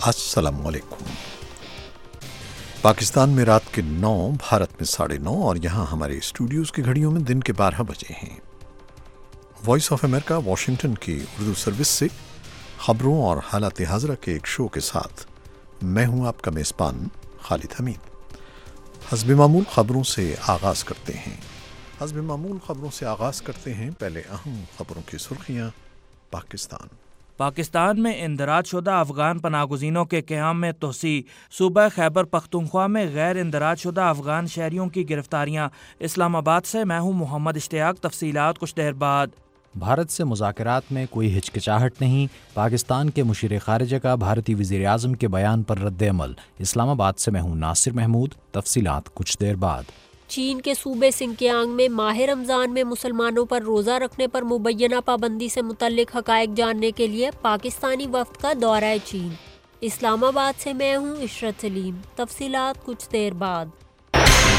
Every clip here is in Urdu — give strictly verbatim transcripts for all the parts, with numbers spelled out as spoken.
السلام علیکم۔ پاکستان میں رات کے نو، بھارت میں ساڑھے نو اور یہاں ہمارے اسٹوڈیوز کی گھڑیوں میں دن کے بارہ بجے ہیں۔ وائس آف امریکہ واشنگٹن کی اردو سروس سے خبروں اور حالات حاضرہ کے ایک شو کے ساتھ میں ہوں آپ کا میزبان خالد حمید۔ حسب معمول خبروں سے آغاز کرتے ہیں حسب معمول خبروں سے آغاز کرتے ہیں پہلے اہم خبروں کی سرخیاں۔ پاکستان پاکستان میں اندراج شدہ افغان پناہ گزینوں کے قیام میں توسیع، صوبہ خیبر پختونخوا میں غیر اندراج شدہ افغان شہریوں کی گرفتاریاں۔ اسلام آباد سے میں ہوں محمد اشتیاق، تفصیلات کچھ دیر بعد۔ بھارت سے مذاکرات میں کوئی ہچکچاہٹ نہیں، پاکستان کے مشیر خارجہ کا بھارتی وزیر اعظم کے بیان پر رد عمل۔ اسلام آباد سے میں ہوں ناصر محمود، تفصیلات کچھ دیر بعد۔ چین کے صوبے سنکیانگ میں ماہ رمضان میں مسلمانوں پر روزہ رکھنے پر مبینہ پابندی سے متعلق حقائق جاننے کے لیے پاکستانی وفد کا دورہ چین۔ اسلام آباد سے میں ہوں عشرت سلیم، تفصیلات کچھ دیر بعد۔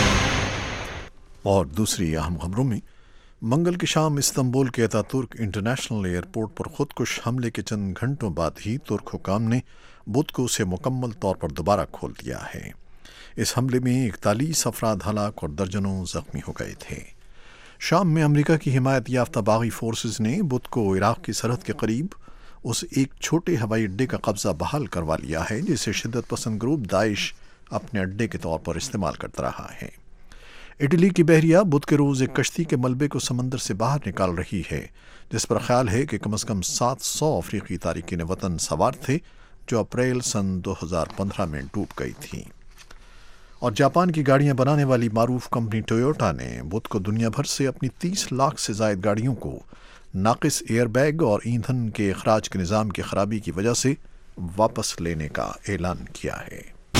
اور دوسری اہم خبروں میں، منگل کی شام استنبول کے اتا ترک انٹرنیشنل ایئرپورٹ پر خودکش حملے کے چند گھنٹوں بعد ہی ترک حکام نے بدھ کو اسے مکمل طور پر دوبارہ کھول دیا ہے۔ اس حملے میں اکتالیس افراد ہلاک اور درجنوں زخمی ہو گئے تھے۔ شام میں امریکہ کی حمایت یافتہ باغی فورسز نے بدھ کو عراق کی سرحد کے قریب اس ایک چھوٹے ہوائی اڈے کا قبضہ بحال کروا لیا ہے جسے شدت پسند گروپ داعش اپنے اڈے کے طور پر استعمال کرتا رہا ہے۔ اٹلی کی بحریہ بدھ کے روز ایک کشتی کے ملبے کو سمندر سے باہر نکال رہی ہے جس پر خیال ہے کہ کم از کم سات سو افریقی تارکین وطن سوار تھے جو اپریل سن دو ہزار پندرہ میں ڈوب گئی تھیں۔ اور جاپان کی گاڑیاں بنانے والی معروف کمپنی ٹویوٹا نے بدھ کو دنیا بھر سے اپنی تیس لاکھ سے زائد گاڑیوں کو ناقص ایئر بیگ اور ایندھن کے اخراج کے نظام کی خرابی کی وجہ سے واپس لینے کا اعلان کیا ہے۔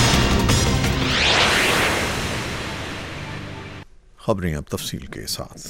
خبریں اب تفصیل کے ساتھ۔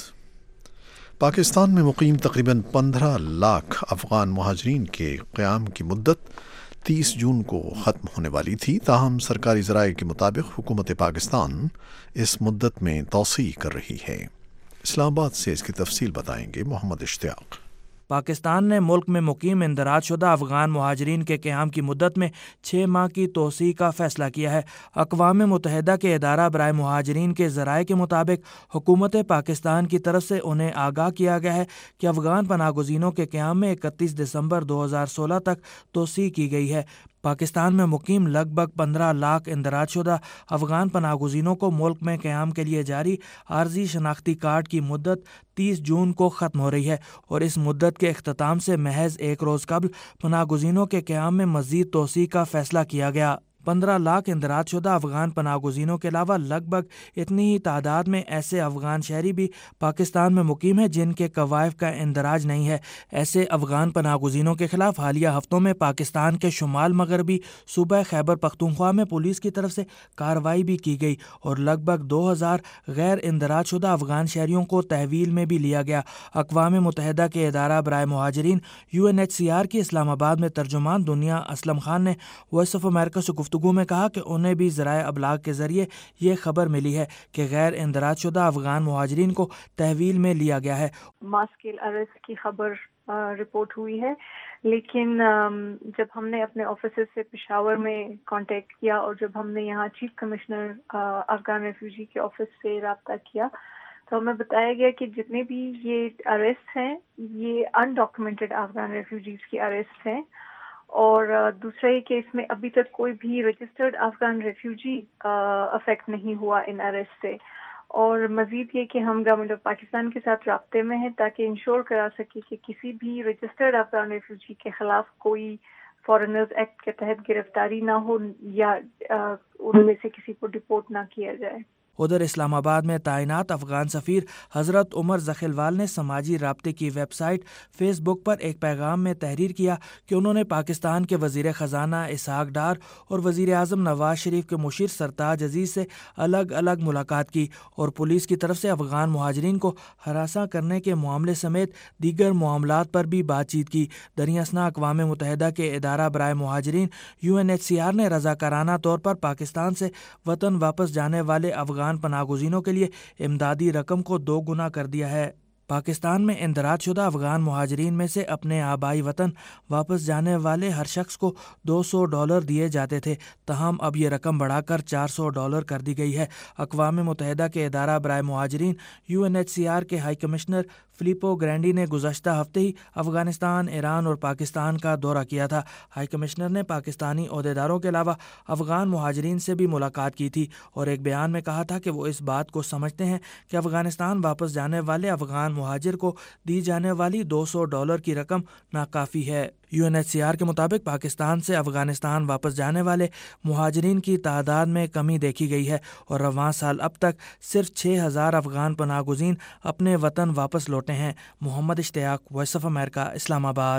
پاکستان میں مقیم تقریباً پندرہ لاکھ افغان مہاجرین کے قیام کی مدت تیس جون کو ختم ہونے والی تھی، تاہم سرکاری ذرائع کے مطابق حکومت پاکستان اس مدت میں توسیع کر رہی ہے۔ اسلام آباد سے اس کی تفصیل بتائیں گے محمد اشتیاق۔ پاکستان نے ملک میں مقیم اندراج شدہ افغان مہاجرین کے قیام کی مدت میں چھ ماہ کی توسیع کا فیصلہ کیا ہے۔ اقوام متحدہ کے ادارہ برائے مہاجرین کے ذرائع کے مطابق حکومت پاکستان کی طرف سے انہیں آگاہ کیا گیا ہے کہ افغان پناہ گزینوں کے قیام میں اکتیس دسمبر دو ہزار سولہ تک توسیع کی گئی ہے۔ پاکستان میں مقیم لگ بھگ پندرہ لاکھ اندراج شدہ افغان پناہ گزینوں کو ملک میں قیام کے لیے جاری عارضی شناختی کارڈ کی مدت تیس جون کو ختم ہو رہی ہے اور اس مدت کے اختتام سے محض ایک روز قبل پناہ گزینوں کے قیام میں مزید توسیع کا فیصلہ کیا گیا۔ پندرہ لاکھ اندراج شدہ افغان پناہ گزینوں کے علاوہ لگ بھگ اتنی ہی تعداد میں ایسے افغان شہری بھی پاکستان میں مقیم ہیں جن کے کوائف کا اندراج نہیں ہے۔ ایسے افغان پناہ گزینوں کے خلاف حالیہ ہفتوں میں پاکستان کے شمال مغربی صوبہ خیبر پختونخوا میں پولیس کی طرف سے کارروائی بھی کی گئی اور لگ بھگ دو ہزار غیر اندراج شدہ افغان شہریوں کو تحویل میں بھی لیا گیا۔ اقوام متحدہ کے ادارہ برائے مہاجرین U N H C R کی اسلام آباد میں ترجمان دنیا اسلم خان نے وائس آف امریکہ سے گفتگو میں کہا کہ انہیں بھی ذرائع ابلاغ کے ذریعے یہ خبر ملی ہے کہ غیر اندراج شدہ افغان مہاجرین کو تحویل میں لیا گیا ہے۔ ماس اسکیل اریسٹ کی خبر رپورٹ ہوئی ہے، لیکن جب ہم نے اپنے آفیسز سے پشاور میں کانٹیکٹ کیا اور جب ہم نے یہاں چیف کمشنر افغان ریفیوجی کے آفس سے رابطہ کیا تو ہمیں بتایا گیا کہ جتنے بھی یہ اریسٹ ہیں یہ انڈاکومنٹڈ افغان ریفیوجیز کی اریسٹ ہیں، اور دوسرا یہ کہ اس میں ابھی تک کوئی بھی رجسٹرڈ افغان ریفیوجی افیکٹ نہیں ہوا ان اریسٹ سے، اور مزید یہ کہ ہم گورنمنٹ آف پاکستان کے ساتھ رابطے میں ہیں تاکہ انشور کرا سکے کہ کسی بھی رجسٹرڈ افغان ریفیوجی کے خلاف کوئی فارنرز ایکٹ کے تحت گرفتاری نہ ہو یا ان میں سے کسی کو ڈپورٹ نہ کیا جائے۔ ادھر اسلام آباد میں تعینات افغان سفیر حضرت عمر ذخیلوال نے سماجی رابطے کی ویب سائٹ فیس بک پر ایک پیغام میں تحریر کیا کہ انہوں نے پاکستان کے وزیر خزانہ اسحاق ڈار اور وزیر اعظم نواز شریف کے مشیر سرتاج عزیز سے الگ الگ ملاقات کی اور پولیس کی طرف سے افغان مہاجرین کو ہراساں کرنے کے معاملے سمیت دیگر معاملات پر بھی بات چیت کی۔ دریں اثنا اقوام متحدہ کے ادارہ برائے مہاجرین U N H C R نے رضاکارانہ طور پر پاکستان سے وطن واپس جانے والے افغان پناہ گزینوں کے لیے امدادی رقم کو دو گنا کر دیا ہے۔ پاکستان میں اندراج شدہ افغان مہاجرین میں سے اپنے آبائی وطن واپس جانے والے ہر شخص کو دو سو ڈالر دیے جاتے تھے، تاہم اب یہ رقم بڑھا کر چار سو ڈالر کر دی گئی ہے۔ اقوام متحدہ کے ادارہ برائے مہاجرین U N H C R کے ہائی کمشنر فلیپو گرینڈی نے گزشتہ ہفتے ہی افغانستان، ایران اور پاکستان کا دورہ کیا تھا۔ ہائی کمشنر نے پاکستانی عہدیداروں کے علاوہ افغان مہاجرین سے بھی ملاقات کی تھی اور ایک بیان میں کہا تھا کہ وہ اس بات کو سمجھتے ہیں کہ افغانستان واپس جانے والے افغان مہاجر کو دی جانے والی دو سو ڈالر کی رقم ناکافی ہے۔ U N H C R کے مطابق پاکستان سے افغانستان واپس جانے والے مہاجرین کی تعداد میں کمی دیکھی گئی ہے اور رواں سال اب تک صرف چھ ہزار افغان پناہ گزین اپنے وطن واپس لوٹے ہیں۔ محمد اشتیاق، وائس آف امریکہ، اسلام آباد۔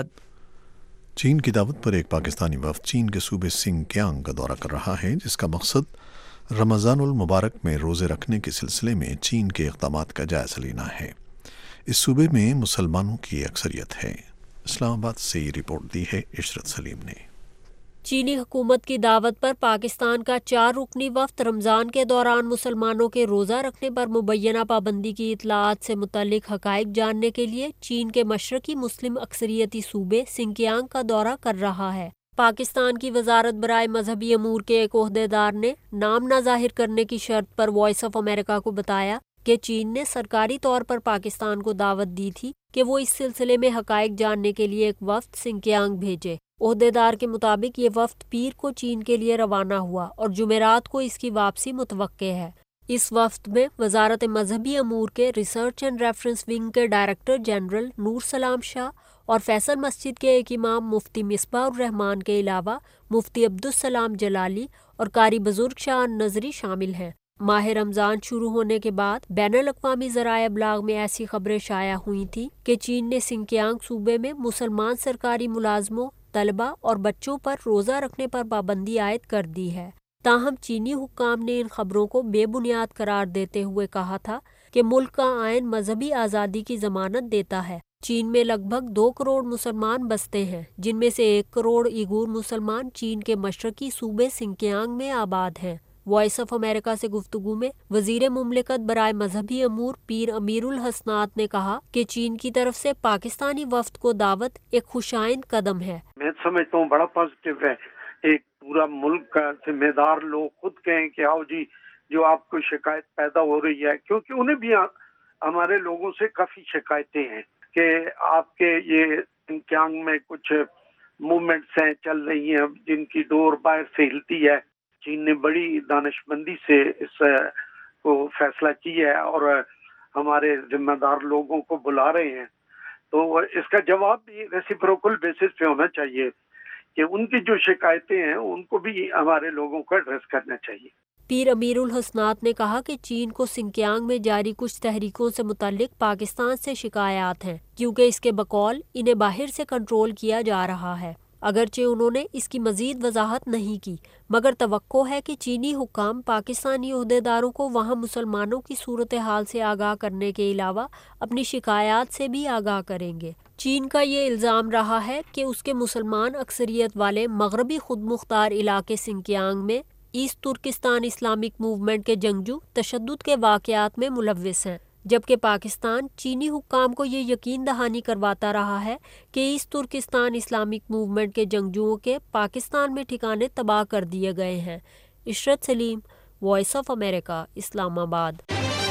چین کی دعوت پر ایک پاکستانی وفد چین کے صوبے سنکیانگ کا دورہ کر رہا ہے، جس کا مقصد رمضان المبارک میں روزے رکھنے کے سلسلے میں چین کے اقدامات کا جائزہ لینا ہے۔ اس صوبے میں مسلمانوں کی اکثریت ہے۔ اسلام آباد سے یہ رپورٹ دی ہے عشرت سلیم نے۔ چینی حکومت کی دعوت پر پاکستان کا چار رکنی وفد رمضان کے دوران مسلمانوں کے روزہ رکھنے پر مبینہ پابندی کی اطلاعات سے متعلق حقائق جاننے کے لیے چین کے مشرقی مسلم اکثریتی صوبے سنکیانگ کا دورہ کر رہا ہے۔ پاکستان کی وزارت برائے مذہبی امور کے ایک عہدیدار نے نام نہ ظاہر کرنے کی شرط پر وائس آف امریکہ کو بتایا کہ چین نے سرکاری طور پر پاکستان کو دعوت دی تھی کہ وہ اس سلسلے میں حقائق جاننے کے لیے ایک وفد سنکیانگ بھیجے۔ عہدیدار کے مطابق یہ وفد پیر کو چین کے لیے روانہ ہوا اور جمعرات کو اس کی واپسی متوقع ہے۔ اس وفد میں وزارت مذہبی امور کے ریسرچ اینڈ ریفرنس ونگ کے ڈائریکٹر جنرل نور سلام شاہ اور فیصل مسجد کے ایک امام مفتی مصباح الرحمان کے علاوہ مفتی عبدالسلام جلالی اور قاری بزرگ شاہ نظری شامل ہیں۔ ماہ رمضان شروع ہونے کے بعد بین الاقوامی ذرائع ابلاغ میں ایسی خبریں شائع ہوئی تھیں کہ چین نے سنکیانگ صوبے میں مسلمان سرکاری ملازموں، طلبہ اور بچوں پر روزہ رکھنے پر پابندی عائد کر دی ہے۔ تاہم چینی حکام نے ان خبروں کو بے بنیاد قرار دیتے ہوئے کہا تھا کہ ملک کا آئین مذہبی آزادی کی ضمانت دیتا ہے۔ چین میں لگ بھگ دو کروڑ مسلمان بستے ہیں، جن میں سے ایک کروڑ ایغور مسلمان چین کے مشرقی صوبے سنکیانگ میں آباد ہیں۔ وائس آف امریکہ سے گفتگو میں وزیر مملکت برائے مذہبی امور پیر امیر الحسنات نے کہا کہ چین کی طرف سے پاکستانی وفد کو دعوت ایک خوشائند قدم ہے۔ میں سمجھتا ہوں بڑا پازیٹیو ہے، ایک پورا ملک کا ذمہ دار لوگ خود کہیں کہ آؤ جی جو آپ کو شکایت پیدا ہو رہی ہے، کیونکہ انہیں بھی ہمارے لوگوں سے کافی شکایتیں ہیں کہ آپ کے یہ سنکیانگ میں کچھ موومنٹس ہیں چل رہی ہیں جن کی ڈور باہر سے ہلتی ہے۔ چین نے بڑی دانش مندی سے اس کو فیصلہ کیا ہے اور ہمارے ذمہ دار لوگوں کو بلا رہے ہیں، تو اس کا جواب بھی ریسیپروکل بیسس پہ ہونا چاہیے کہ ان کی جو شکایتیں ہیں ان کو بھی ہمارے لوگوں کو ایڈریس کرنا چاہیے۔ پیر امیر الحسنات نے کہا کہ چین کو سنکیانگ میں جاری کچھ تحریکوں سے متعلق پاکستان سے شکایات ہیں، کیونکہ اس کے بقول انہیں باہر سے کنٹرول کیا جا رہا ہے۔ اگرچہ انہوں نے اس کی مزید وضاحت نہیں کی، مگر توقع ہے کہ چینی حکام پاکستانی عہدیداروں کو وہاں مسلمانوں کی صورتحال سے آگاہ کرنے کے علاوہ اپنی شکایات سے بھی آگاہ کریں گے۔ چین کا یہ الزام رہا ہے کہ اس کے مسلمان اکثریت والے مغربی خود مختار علاقے سنکیانگ میں ایسٹ ترکستان اسلامک موومنٹ کے جنگجو تشدد کے واقعات میں ملوث ہیں، جبکہ پاکستان چینی حکام کو یہ یقین دہانی کرواتا رہا ہے کہ ایسٹ ترکستان اسلامک موومنٹ کے جنگجوؤں کے پاکستان میں ٹھکانے تباہ کر دیے گئے ہیں۔ عشرت سلیم، وائس آف امریکہ، اسلام آباد۔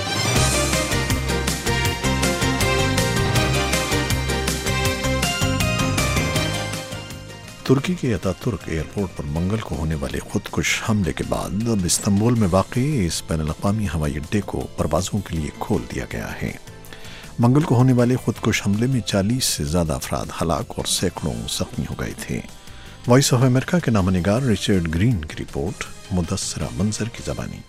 ترکی کے اتاترک ایئرپورٹ پر منگل کو ہونے والے خودکش حملے کے بعد اب استنبول میں واقع اس بین الاقوامی ہوائی اڈے کو پروازوں کے لیے کھول دیا گیا ہے۔ منگل کو ہونے والے خودکش حملے میں چالیس سے زیادہ افراد ہلاک اور سینکڑوں زخمی ہو گئے تھے۔ وائس آف امریکہ کے نامہ نگار رچرڈ گرین کی رپورٹ، مدثرہ منظر کی زبانی۔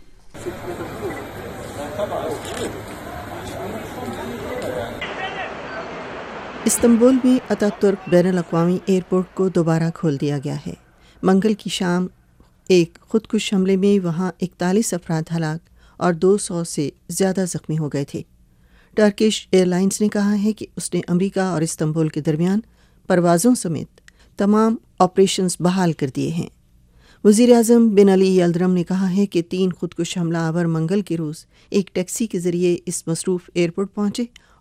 استنبول میں اتاترک بین الاقوامی ایئرپورٹ کو دوبارہ کھول دیا گیا ہے۔ منگل کی شام ایک خودکش حملے میں وہاں اکتالیس افراد ہلاک اور دو سو سے زیادہ زخمی ہو گئے تھے۔ ٹرکش ایئر لائنز نے کہا ہے کہ اس نے امریکہ اور استنبول کے درمیان پروازوں سمیت تمام آپریشنز بحال کر دیے ہیں۔ وزیر اعظم بن علی یلدرم نے کہا ہے کہ تین خودکش حملہ آور منگل کے روز ایک ٹیکسی کے ذریعے اس مصروف ایئرپورٹ پہنچے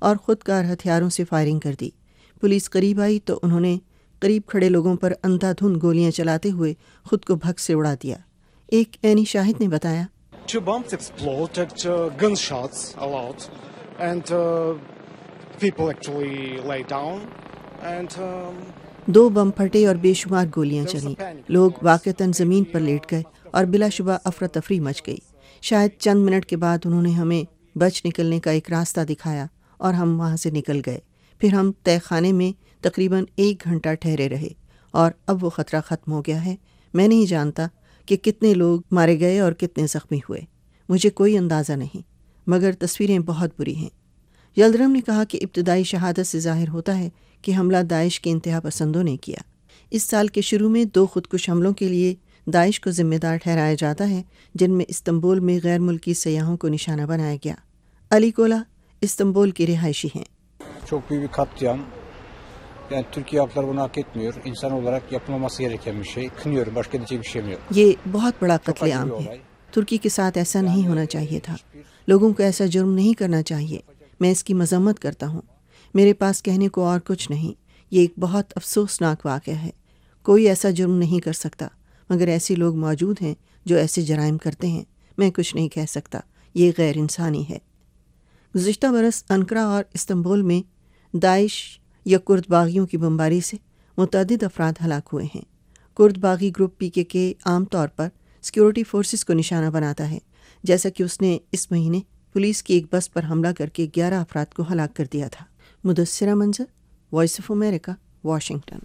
اور خود کار ہتھیاروں سے فائرنگ کر دی۔ پولیس قریب آئی تو انہوں نے قریب کھڑے لوگوں پر اندھا دھند گولیاں چلاتے ہوئے خود کو بھگ سے اڑا دیا۔ ایک عینی شاہد نے بتایا، Two bombs exploded, uh, gunshots a lot, and uh, people actually lay down, and um, دو بم پھٹے اور بے شمار گولیاں چلیں۔ لوگ واقعتاً زمین پر لیٹ گئے اور بلا شبہ افراتفری مچ گئی۔ شاید چند منٹ کے بعد انہوں نے ہمیں بچ نکلنے کا ایک راستہ دکھایا اور ہم وہاں سے نکل گئے۔ پھر ہم تہہ خانے میں تقریباً ایک گھنٹہ ٹھہرے رہے اور اب وہ خطرہ ختم ہو گیا ہے۔ میں نہیں جانتا کہ کتنے لوگ مارے گئے اور کتنے زخمی ہوئے، مجھے کوئی اندازہ نہیں، مگر تصویریں بہت بری ہیں۔ یلدرم نے کہا کہ ابتدائی شہادت سے ظاہر ہوتا ہے کہ حملہ داعش کے انتہا پسندوں نے کیا۔ اس سال کے شروع میں دو خودکش حملوں کے لیے داعش کو ذمہ دار ٹھہرایا جاتا ہے، جن میں استنبول میں غیر ملکی سیاحوں کو نشانہ بنایا گیا۔ علی کولا استنبول کی رہائشی ہیں۔ Çok büyük bir katliam. Yani Türkiye halkları bunu hak etmiyor. İnsan olarak yapılmaması gereken bir şey. Kınıyorum. Başka diyecek bir şeyim yok. یہ بہت بڑا قتل عام ہے۔ ترکی کے ساتھ ایسا نہیں ہونا چاہیے تھا۔ لوگوں کو ایسا جرم نہیں کرنا چاہیے۔ میں اس کی مذمت کرتا ہوں۔ میرے پاس کہنے کو اور کچھ نہیں۔ یہ ایک بہت افسوسناک واقعہ ہے۔ کوئی ایسا جرم نہیں کر سکتا، مگر ایسے لوگ موجود ہیں جو ایسے جرائم کرتے ہیں۔ میں کچھ نہیں کہہ سکتا۔ یہ غیر انسانی ہے۔ گزشتہ برس انقرہ اور استنبول میں داعش یا کرد باغیوں کی بمباری سے متعدد افراد ہلاک ہوئے ہیں۔ کرد باغی گروپ پی کے کے عام طور پر سیکیورٹی فورسز کو نشانہ بناتا ہے، جیسا کہ اس نے اس مہینے پولیس کی ایک بس پر حملہ کر کے گیارہ افراد کو ہلاک کر دیا تھا۔ Mudassira Manzar, voice of America, Washington.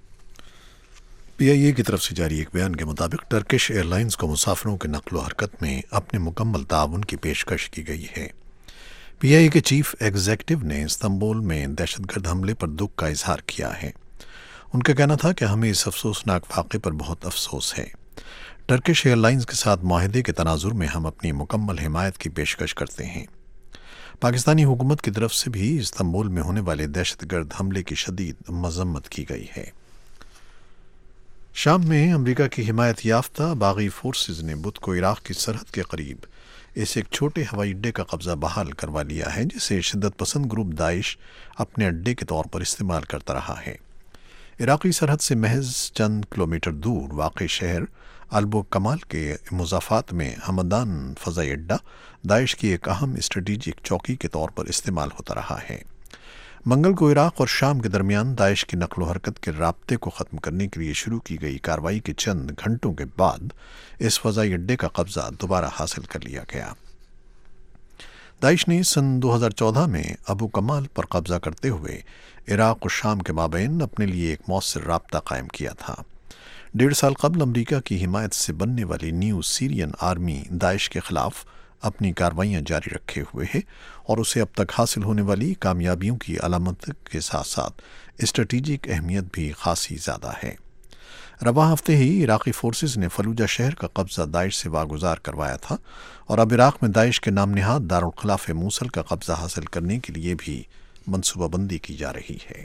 P I A کی طرف سے جاری ایک بیان کے مطابق ٹرکش ایئر لائنز کو مسافروں کے نقل و حرکت میں اپنے مکمل تعاون کی پیشکش کی گئی ہے۔ پی آئی اے کے چیف ایگزیکٹو نے استنبول میں دہشت گرد حملے پر دکھ کا اظہار کیا ہے۔ ان کا کہنا تھا کہ ہمیں اس افسوسناک واقعے پر بہت افسوس ہے۔ ٹرکش ایئر لائنز کے ساتھ معاہدے کے تناظر میں ہم اپنی مکمل حمایت کی پیشکش کرتے ہیں۔ پاکستانی حکومت کی طرف سے بھی استنبول میں ہونے والے دہشت گرد حملے کی شدید مذمت کی گئی ہے۔ شام میں امریکہ کی حمایت یافتہ باغی فورسز نے بدھ کو عراق کی سرحد کے قریب اس ایک چھوٹے ہوائی اڈے کا قبضہ بحال کروا لیا ہے، جسے شدت پسند گروپ داعش اپنے اڈے کے طور پر استعمال کرتا رہا ہے۔ عراقی سرحد سے محض چند کلومیٹر دور واقع شہر البو کمال کے مضافات میں ہمدان فضائی اڈہ داعش کی ایک اہم اسٹریٹجک چوکی کے طور پر استعمال ہوتا رہا ہے۔ منگل کو عراق اور شام کے درمیان داعش کی نقل و حرکت کے رابطے کو ختم کرنے کے لیے شروع کی گئی کارروائی کے چند گھنٹوں کے بعد اس فضائی اڈے کا قبضہ دوبارہ حاصل کر لیا گیا۔ داعش نے سن دو ہزار چودہ میں ابو کمال پر قبضہ کرتے ہوئے عراق اور شام کے مابین اپنے لیے ایک مؤثر رابطہ قائم کیا تھا۔ ڈیڑھ سال قبل امریکہ کی حمایت سے بننے والی نیو سیرین آرمی داعش کے خلاف اپنی کارروائیاں جاری رکھے ہوئے ہے اور اسے اب تک حاصل ہونے والی کامیابیوں کی علامت کے ساتھ ساتھ اسٹریٹجک اہمیت بھی خاصی زیادہ ہے۔ رواں ہفتے ہی عراقی فورسز نے فلوجہ شہر کا قبضہ داعش سے واگزار کروایا تھا اور اب عراق میں داعش کے نام نہاد دارالخلاف موصل کا قبضہ حاصل کرنے کے لیے بھی منصوبہ بندی کی جا رہی ہے۔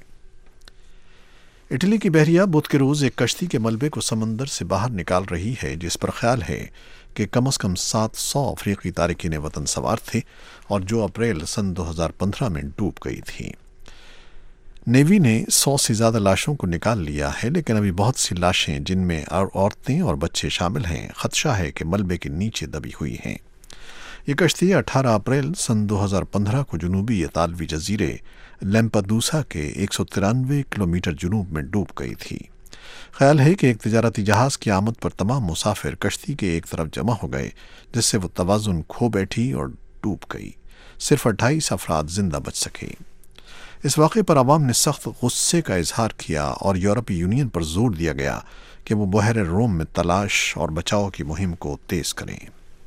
اٹلی کی بحریہ بدھ کے روز ایک کشتی کے ملبے کو سمندر سے باہر نکال رہی ہے، جس پر خیال ہے کہ کم از کم سات سو افریقی تارکین وطن سوار تھے اور جو اپریل سن دو ہزار پندرہ میں ڈوب گئی تھی۔ نیوی نے سو سے زیادہ لاشوں کو نکال لیا ہے، لیکن ابھی بہت سی لاشیں جن میں عورتیں اور بچے شامل ہیں خدشہ ہے کہ ملبے کے نیچے دبی ہوئی ہیں۔ یہ کشتی اٹھارہ اپریل سن دو ہزار پندرہ کو جنوبی اطالوی جزیرے لیمپدوسا کے ایک سو ترانوے کلومیٹر جنوب میں ڈوب گئی تھی۔ خیال ہے کہ ایک تجارتی جہاز کی آمد پر تمام مسافر کشتی کے ایک طرف جمع ہو گئے، جس سے وہ توازن کھو بیٹھی اور ڈوب گئی۔ صرف اٹھائیس افراد زندہ بچ سکے۔ اس واقعے پر عوام نے سخت غصے کا اظہار کیا اور یورپی یونین پر زور دیا گیا کہ وہ بحیرہ روم میں تلاش اور بچاؤ کی مہم کو تیز کریں۔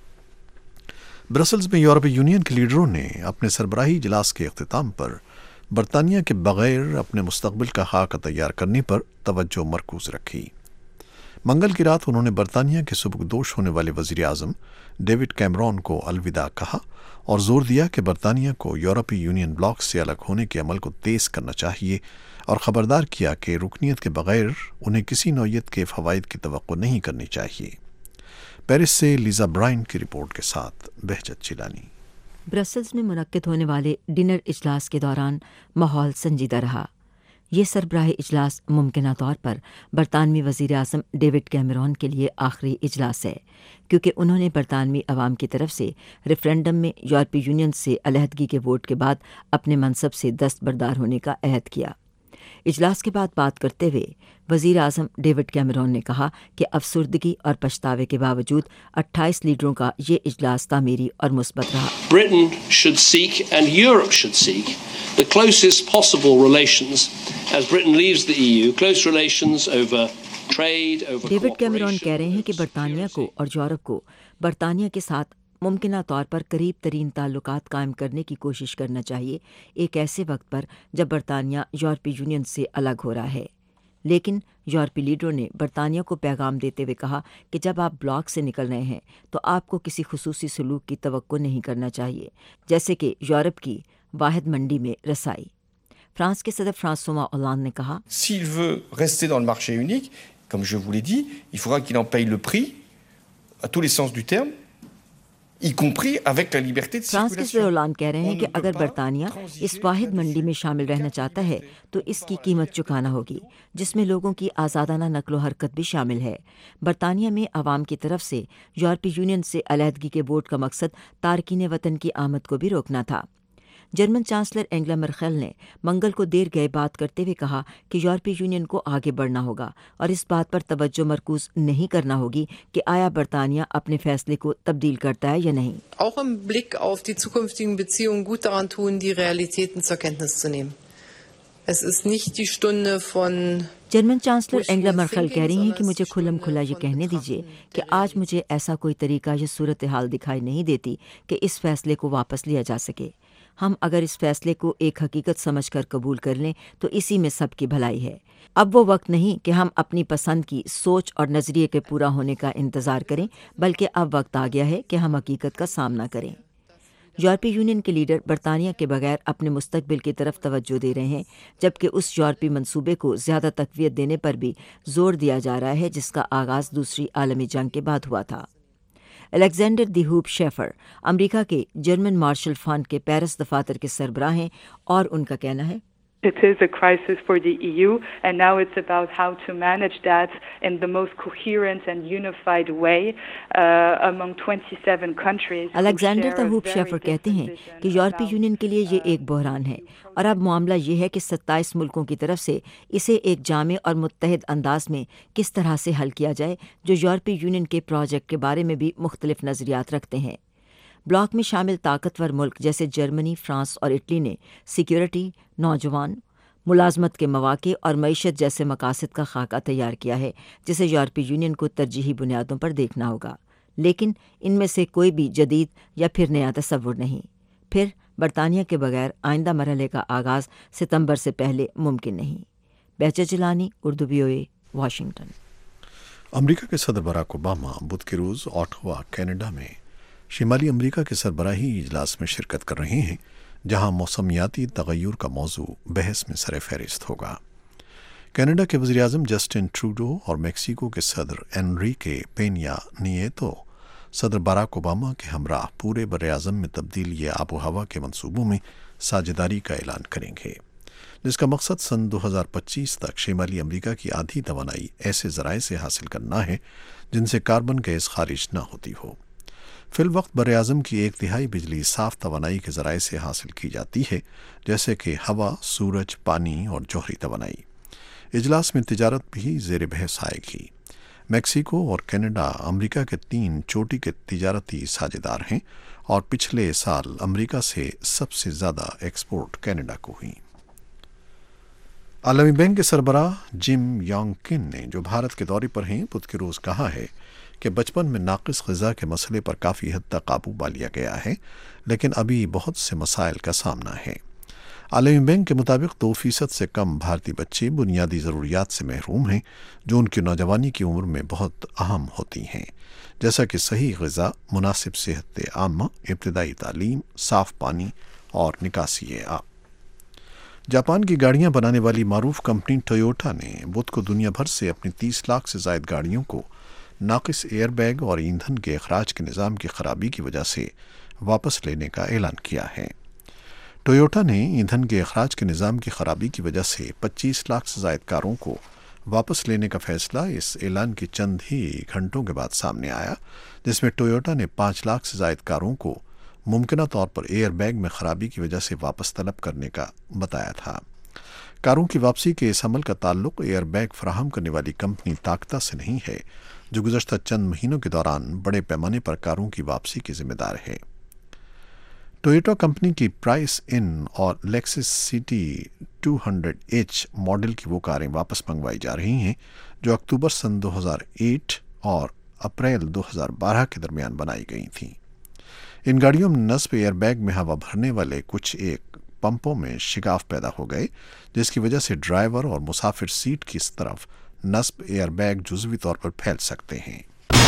برسلز میں یورپی یونین کے لیڈروں نے اپنے سربراہی اجلاس کے اختتام پر برطانیہ کے بغیر اپنے مستقبل کا خاکہ تیار کرنے پر توجہ مرکوز رکھی۔ منگل کی رات انہوں نے برطانیہ کے سبکدوش ہونے والے وزیر اعظم ڈیوڈ کیمرون کو الوداع کہا اور زور دیا کہ برطانیہ کو یورپی یونین بلاک سے الگ ہونے کے عمل کو تیز کرنا چاہیے اور خبردار کیا کہ رکنیت کے بغیر انہیں کسی نوعیت کے فوائد کی توقع نہیں کرنی چاہیے۔ پیرس سے لیزا برائن کی رپورٹ کے ساتھ بہجت چیلانی۔ برسلز میں منعقد ہونے والے ڈنر اجلاس کے دوران ماحول سنجیدہ رہا۔ یہ سربراہ اجلاس ممکنہ طور پر برطانوی وزیر اعظم ڈیوڈ کیمرون کے لیے آخری اجلاس ہے، کیونکہ انہوں نے برطانوی عوام کی طرف سے ریفرینڈم میں یورپی یونین سے علیحدگی کے ووٹ کے بعد اپنے منصب سے دستبردار ہونے کا عہد کیا۔ اجلاس کے بعد بات کرتے ہوئے وزیر اعظم ڈیوڈ کیمرون نے کہا کہ افسردگی اور پچھتاوے کے باوجود اٹھائیس لیڈروں کا یہ اجلاس تعمیری اور مثبت رہا۔ Britain should seek and Europe should seek the closest possible relations as Britain leaves the E U, close relations over trade, over David Cameron کہہ رہے ہیں کہ برطانیہ کو اور یورپ کو برطانیہ کے ساتھ ممکنہ طور پر قریب ترین تعلقات قائم کرنے کی کوشش کرنا چاہیے، ایک ایسے وقت پر جب برطانیہ یورپی یونین سے الگ ہو رہا ہے۔ لیکن یورپی لیڈروں نے برطانیہ کو پیغام دیتے ہوئے کہا کہ جب آپ بلاک سے نکل رہے ہیں تو آپ کو کسی خصوصی سلوک کی توقع نہیں کرنا چاہیے، جیسے کہ یورپ کی واحد منڈی میں رسائی۔ فرانس کے صدر فرانسوا ہولاند نے کہا S'il veut rester dans le marché unique, comme je vous l'ai dit, il faudra qu'il en paye le prix à tous les sens du terme, y compris avec la liberté de circulation. France کے صدر ہولاند کہہ رہے ہیں کہ اگر برطانیہ اس واحد منڈی میں شامل رہنا چاہتا ہے تو اس کی قیمت چکانا ہوگی، جس میں لوگوں کی آزادانہ نقل و حرکت بھی شامل ہے۔ برطانیہ میں عوام کی طرف سے یورپی یونین سے علیحدگی کے ووٹ کا مقصد تارکین وطن کی آمد کو بھی روکنا تھا۔ جرمن چانسلر اینگلا مرکل نے منگل کو دیر گئے بات کرتے ہوئے کہا کہ یورپی یونین کو آگے بڑھنا ہوگا اور اس بات پر توجہ مرکوز نہیں کرنا ہوگی کہ آیا برطانیہ اپنے فیصلے کو تبدیل کرتا ہے یا نہیں۔ Auch im Blick auf die zukünftigen Beziehungen gut daran tun, die Realitäten zur Kenntnis zu nehmen. Es ist nicht die Stunde von German chancellor Angela Merkel کہہ رہی ہیں کہ مجھے کھلم کھلا یہ کہنے دیجیے کہ آج مجھے ایسا کوئی طریقہ یا صورتحال دکھائی نہیں دیتی کہ اس فیصلے کو واپس لیا جا سکے۔ ہم اگر اس فیصلے کو ایک حقیقت سمجھ کر قبول کر لیں تو اسی میں سب کی بھلائی ہے۔ اب وہ وقت نہیں کہ ہم اپنی پسند کی سوچ اور نظریے کے پورا ہونے کا انتظار کریں، بلکہ اب وقت آ گیا ہے کہ ہم حقیقت کا سامنا کریں۔ یورپی یونین کے لیڈر برطانیہ کے بغیر اپنے مستقبل کی طرف توجہ دے رہے ہیں، جبکہ اس یورپی منصوبے کو زیادہ تقویت دینے پر بھی زور دیا جا رہا ہے جس کا آغاز دوسری عالمی جنگ کے بعد ہوا تھا۔ Alexander de Hoop Scheffer America کے جرمن مارشل فنڈ کے پیرس دفاتر کے سربراہ ہیں اور ان کا کہنا ہے It is a crisis for the E U, and now it's about how to manage that in the most coherent and unified way uh, among twenty-seven countries. Alexander de Hoop Scheffer کہتے ہیں کہ یورپی یونین کے لیے یہ ایک بحران ہے اور اب معاملہ یہ ہے کہ ستائیس ملکوں کی طرف سے اسے ایک جامع اور متحد انداز میں کس طرح سے حل کیا جائے جو یورپی یونین کے پروجیکٹ کے بارے میں بھی مختلف نظریات رکھتے ہیں۔ بلاک میں شامل طاقتور ملک جیسے جرمنی، فرانس اور اٹلی نے سیکیورٹی، نوجوان، ملازمت کے مواقع اور معیشت جیسے مقاصد کا خاکہ تیار کیا ہے جسے یورپی یونین کو ترجیحی بنیادوں پر دیکھنا ہوگا، لیکن ان میں سے کوئی بھی جدید یا پھر نیا تصور نہیں۔ پھر برطانیہ کے بغیر آئندہ مرحلے کا آغاز ستمبر سے پہلے ممکن نہیں۔ Bahjat Jilani, Urdu V O A, Washington. America کے صدر باراک اوباما بدھ کے روز اوٹاوا، کینیڈا میں شمالی امریکہ کے سربراہی اجلاس میں شرکت کر رہے ہیں، جہاں موسمیاتی تغیر کا موضوع بحث میں سر فہرست ہوگا۔ کینیڈا کے وزیر اعظم جسٹن ٹروڈو اور میکسیکو کے صدر انریکے پینیا نیٹو صدر باراک اوباما کے ہمراہ پورے بر اعظم میں تبدیلی آب و ہوا کے منصوبوں میں ساجھیداری کا اعلان کریں گے، جس کا مقصد سن دو ہزار پچیس تک شمالی امریکہ کی آدھی توانائی ایسے ذرائع سے حاصل کرنا ہے جن سے کاربن گیس خارج نہ ہوتی ہو۔ فی الوقت بر اعظم کی ایک تہائی بجلی صاف توانائی کے ذرائع سے حاصل کی جاتی ہے، جیسے کہ ہوا، سورج، پانی اور جوہری توانائی۔ اجلاس میں تجارت بھی زیر بحث آئے گی۔ میکسیکو اور کینیڈا امریکہ کے تین چوٹی کے تجارتی ساجھیدار ہیں اور پچھلے سال امریکہ سے سب سے زیادہ ایکسپورٹ کینیڈا کو ہوئی۔ عالمی بینک کے سربراہ جم یانگ کن نے جو بھارت کے دورے پر ہیں بدھ کے روز کہا ہے کہ بچپن میں ناقص غذا کے مسئلے پر کافی حد تک قابو پا لیا گیا ہے، لیکن ابھی بہت سے مسائل کا سامنا ہے۔ عالمی بینک کے مطابق دو فیصد سے کم بھارتی بچے بنیادی ضروریات سے محروم ہیں، جو ان کی نوجوانی کی عمر میں بہت اہم ہوتی ہیں، جیسا کہ صحیح غذا، مناسب صحت عامہ، ابتدائی تعلیم، صاف پانی اور نکاسی آب۔ جاپان کی گاڑیاں بنانے والی معروف کمپنی ٹویوٹا نے بدھ کو دنیا بھر سے اپنی تیس لاکھ سے زائد گاڑیوں کو ناقص ایئر بیگ اور ایندھن کے اخراج کے نظام کی خرابی کی وجہ سے वापस लेने का ऐलान किया है। टोयोटा ने ईंधन के अखराज के निज़ाम की खराबी की वजह से पच्चीस लाख से ज़ायद कारों को वापस लेने का फैसला इस ऐलान के चंद ही घंटों के बाद सामने आया, जिसमें टोयोटा ने पाँच लाख से ज़ायद कारों को मुमकिना तौर पर एयर बैग में खराबी की वजह से वापस तलब करने का बताया था। कारों की वापसी के इस अमल का ताल्लुक एयर बैग फराहम करने वाली कंपनी ताकता से नहीं है, जो गुज़श्ता चंद महीनों के दौरान बड़े पैमाने पर कारों की वापसी की जिम्मेदार है। टोयोटा कंपनी की प्राइस इन और Lexus CT two hundred H model की वो कारें वापस मंगवाई जा रही हैं जो अक्टूबर सन दो हज़ार आठ और अप्रैल दो हज़ार बारह के दरमियान बनाई गई थीं। इन गाड़ियों में नस्ब एयरबैग में हवा भरने वाले कुछ एक पंपों में शिगाफ पैदा हो गए, जिसकी वजह से ड्राइवर और मुसाफिर सीट की इस तरफ नस्ब एयरबैग जुज़वी तौर पर फैल सकते हैं।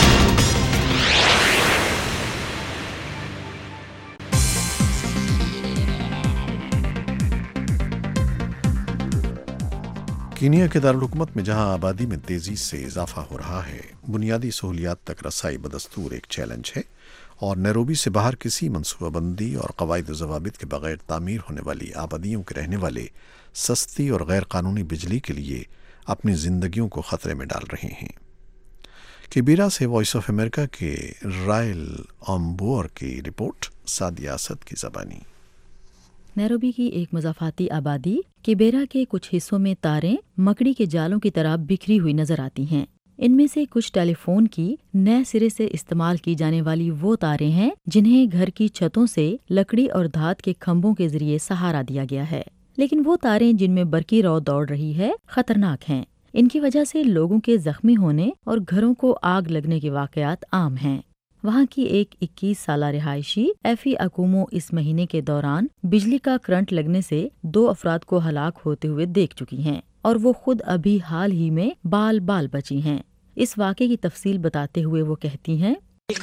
कीनिया के दारुल हुकूमत में जहां आबादी में तेज़ी से इजाफा हो रहा है, बुनियादी सहूलियात तक रसाई बदस्तूर एक चैलेंज है और नैरोबी से बाहर किसी मनसूबाबंदी और कवायद व ज़वाबित के बगैर तामीर होने वाली आबादियों के रहने वाले सस्ती और गैर कानूनी बिजली के लिए अपनी ज़िंदगियों को ख़तरे में डाल रहे हैं। किबीरा से वॉइस ऑफ अमेरिका के रायल ऑम्बोर की रिपोर्ट, सादिया असद की ज़बानी। नैरोबी की एक मज़ाफ़ाती आबादी किबेरा के कुछ हिस्सों में तारें मकड़ी के जालों की तरह बिखरी हुई नजर आती हैं। इनमें से कुछ टेलीफोन की नए सिरे से इस्तेमाल की जाने वाली वो तारें हैं जिन्हें घर की छतों से लकड़ी और धात के खंभों के जरिए सहारा दिया गया है। लेकिन वो तारें जिनमें बरकी रौ दौड़ रही है खतरनाक हैं। इनकी वजह से लोगों के जख्मी होने और घरों को आग लगने के वाकयात आम हैं। वहाँ की एक इक्कीस साला रिहायशी एफी अकूमो इस महीने के दौरान बिजली का करंट लगने से दो अफराद को हलाक होते हुए देख चुकी हैं और वो खुद अभी हाल ही में बाल बाल बची हैं। इस वाक़े की तफसील बताते हुए वो कहती हैं,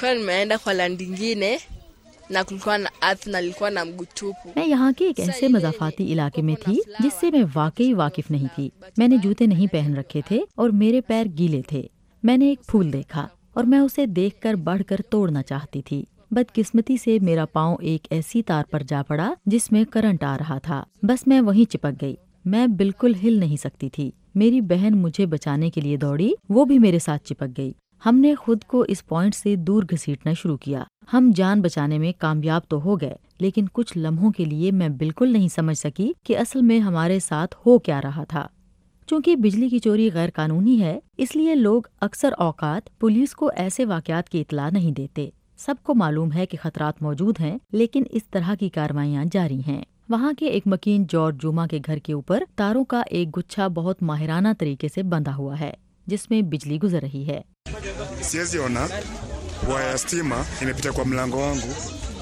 मैं यहाँ के एक ऐसे मज़ाफ़ाती इलाके में थी जिससे मैं वाकई वाकिफ नहीं थी। मैंने जूते नहीं पहन रखे थे और मेरे पैर गीले थे। मैंने एक फूल देखा और मैं उसे देखकर बढ़कर तोड़ना चाहती थी। बदकिस्मती से मेरा पाँव एक ऐसी तार पर जा पड़ा जिसमें करंट आ रहा था। बस मैं वहीं चिपक गई। मैं बिल्कुल हिल नहीं सकती थी। मेरी बहन मुझे बचाने के लिए दौड़ी, वो भी मेरे साथ चिपक गई। हमने खुद को इस पॉइंट से दूर घसीटना शुरू किया। हम जान बचाने में कामयाब तो हो गए, लेकिन कुछ लम्हों के लिए मैं बिल्कुल नहीं समझ सकी कि असल में हमारे साथ हो क्या रहा था। चूँकि बिजली की चोरी गैर कानूनी है, इसलिए लोग अक्सर औकात पुलिस को ऐसे वाकयात की इतला नहीं देते। सबको मालूम है कि खतरात मौजूद हैं, लेकिन इस तरह की कार्रवाइयाँ जारी हैं। वहाँ के एक मकीन जॉर्ज जुमा के घर के ऊपर तारों का एक गुच्छा बहुत माहिराना तरीके से बंधा हुआ है, जिसमें बिजली गुजर रही है। Siwezi ona waya ya stima imepita kwa mlango wangu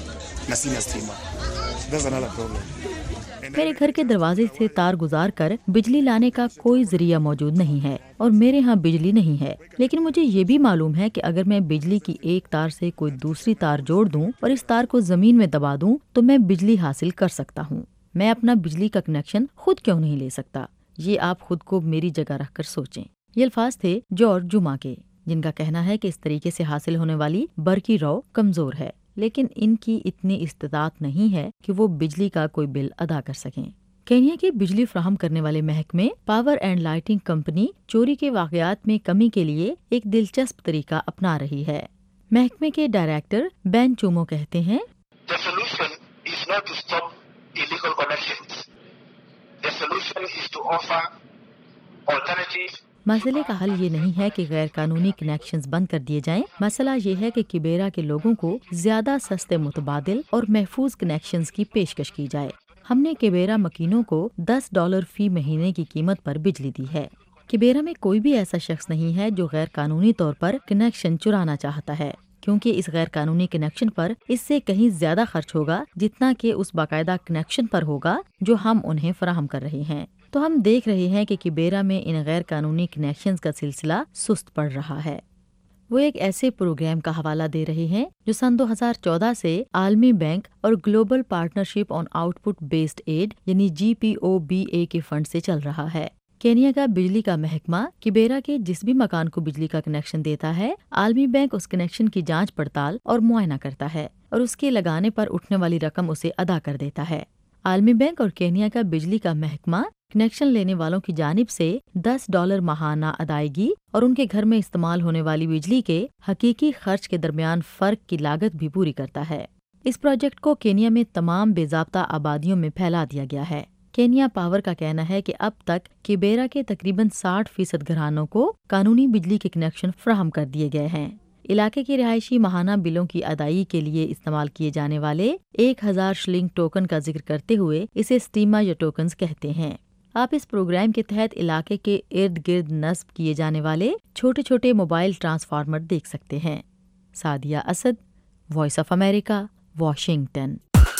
na sina stima. That's another problem. मेरे घर के दरवाजे से तार गुजार कर बिजली लाने का कोई जरिया मौजूद नहीं है और मेरे यहाँ बिजली नहीं है। लेकिन मुझे ये भी मालूम है कि अगर मैं बिजली की एक तार से कोई दूसरी तार जोड़ दूं और इस तार को जमीन में दबा दूं तो मैं बिजली हासिल कर सकता हूँ। मैं अपना बिजली का कनेक्शन खुद क्यों नहीं ले सकता? ये आप खुद को मेरी जगह रख कर सोचें। ये अल्फाज थे जॉर्ज जुमा के, जिनका कहना है कि इस तरीके से हासिल होने वाली बरकी रौ कमजोर है, लेकिन इनकी इतनी इस्तिताअत नहीं है कि वो बिजली का कोई बिल अदा कर सकें। केन्या के बिजली फ्राहम करने वाले महकमे पावर एंड लाइटिंग कंपनी चोरी के वाकयात में कमी के लिए एक दिलचस्प तरीका अपना रही है। महकमे के डायरेक्टर बेन चूमो कहते हैं, The solution is not to stop illegal connections. The solution is to offer alternatives. मसले का हल ये नहीं है कि गैर कानूनी कनेक्शंस बंद कर दिए जाएं। मसला ये है कि किबेरा के लोगों को ज्यादा सस्ते मुतबादिल और महफूज कनेक्शंस की पेशकश की जाए। हमने किबेरा मकीनों को दस डॉलर फी महीने की कीमत पर बिजली दी है। किबेरा में कोई भी ऐसा शख्स नहीं है जो गैर कानूनी तौर पर कनेक्शन चुराना चाहता है, क्योंकि इस गैर कानूनी कनेक्शन पर इससे कहीं ज्यादा खर्च होगा जितना कि उस बाकायदा कनेक्शन पर होगा जो हम उन्हें फराहम कर रहे हैं। तो हम देख रहे हैं कि किबेरा में इन गैर कानूनी कनेक्शंस का सिलसिला सुस्त पड़ रहा है। वो एक ऐसे प्रोग्राम का हवाला दे रहे हैं जो सन दो हज़ार चौदह से आलमी बैंक और global partnership on output based aid यानी जी पी ओ बी ए के फंड से चल रहा है। केन्या का बिजली का महकमा किबेरा के जिस भी मकान को बिजली का कनेक्शन देता है, आलमी बैंक उस कनेक्शन की जांच पड़ताल और मुआयना करता है। اور اس کے لگانے پر اٹھنے والی رقم اسے ادا کر دیتا ہے۔ عالمی بینک اور کینیا کا بجلی کا محکمہ کنیکشن لینے والوں کی جانب سے دس ڈالر ماہانہ ادائیگی اور ان کے گھر میں استعمال ہونے والی بجلی کے حقیقی خرچ کے درمیان فرق کی لاگت بھی پوری کرتا ہے۔ اس پروجیکٹ کو کینیا میں تمام بے ضابطہ آبادیوں میں پھیلا دیا گیا ہے۔ کینیا پاور کا کہنا ہے کہ اب تک کیبیرا کے تقریباً ساٹھ فیصد گھرانوں کو قانونی بجلی کے کنیکشن فراہم کر دیے گئے ہیں۔ علاقے کے رہائشی ماہانہ بلوں کی ادائیگی کے لیے استعمال کیے جانے والے ایک ہزار شلنگ ٹوکن کا ذکر کرتے ہوئے اسے سٹیما یا ٹوکنز کہتے ہیں۔ آپ اس پروگرام کے تحت علاقے کے ارد گرد نصب کیے جانے والے چھوٹے چھوٹے موبائل ٹرانسفارمر دیکھ سکتے ہیں۔ Sadia Asad, voice of America, Washington.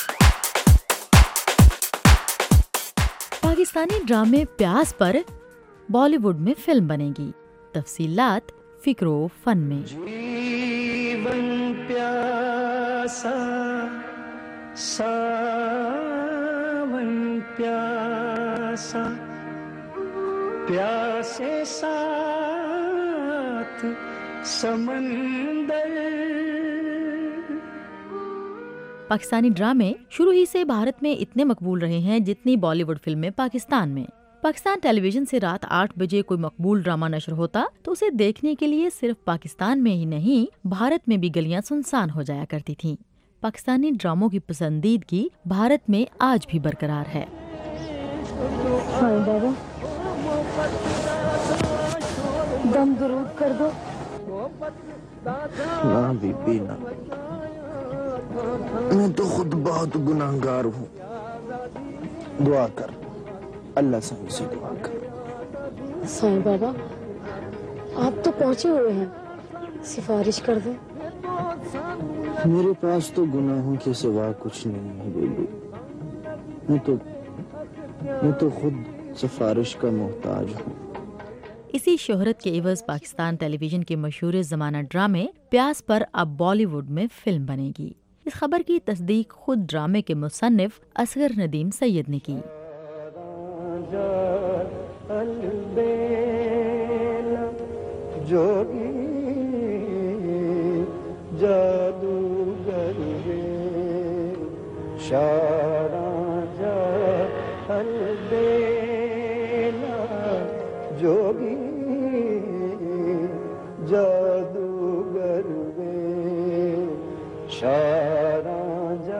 Pakistani ڈرامے پیاس پر بالی ووڈ میں فلم بنے گی، تفصیلات فکر و فن میں۔ جیون پیاسا ساون پیاسا پیاسے ساتھ سمندر۔ پاکستانی ڈرامے شروع ہی سے بھارت میں اتنے مقبول رہے ہیں جتنی بالی ووڈ فلمیں پاکستان میں۔ پاکستان ٹیلی ویژن سے رات آٹھ بجے کوئی مقبول ڈرامہ نشر ہوتا تو اسے دیکھنے کے لیے صرف پاکستان میں ہی نہیں بھارت میں بھی گلیاں سنسان ہو جایا کرتی تھیں۔ پاکستانی ڈراموں کی پسندیدگی بھارت میں آج بھی برقرار ہے۔ دم درود کر دو۔ نہ بی بی نہ، میں تو خود بہت گناہگار ہوں، دعا کر، اللہ سے مجھ سے دعا کر۔ سائیں بابا آپ تو پہنچے ہوئے ہیں، سفارش کر دیں۔ میرے پاس تو گناہوں کے سوا کچھ نہیں ہے بیبی، میں تو میں تو خود سفارش کا محتاج ہوں۔ اسی شہرت کے عوض پاکستان ٹیلی ویژن کے مشہور زمانہ ڈرامے پیاس پر اب بالی ووڈ میں فلم بنے گی۔ اس خبر کی تصدیق خود ڈرامے کے مصنف اصغر ندیم سید نے کی۔ جوگی جادوگر وے شاراں جا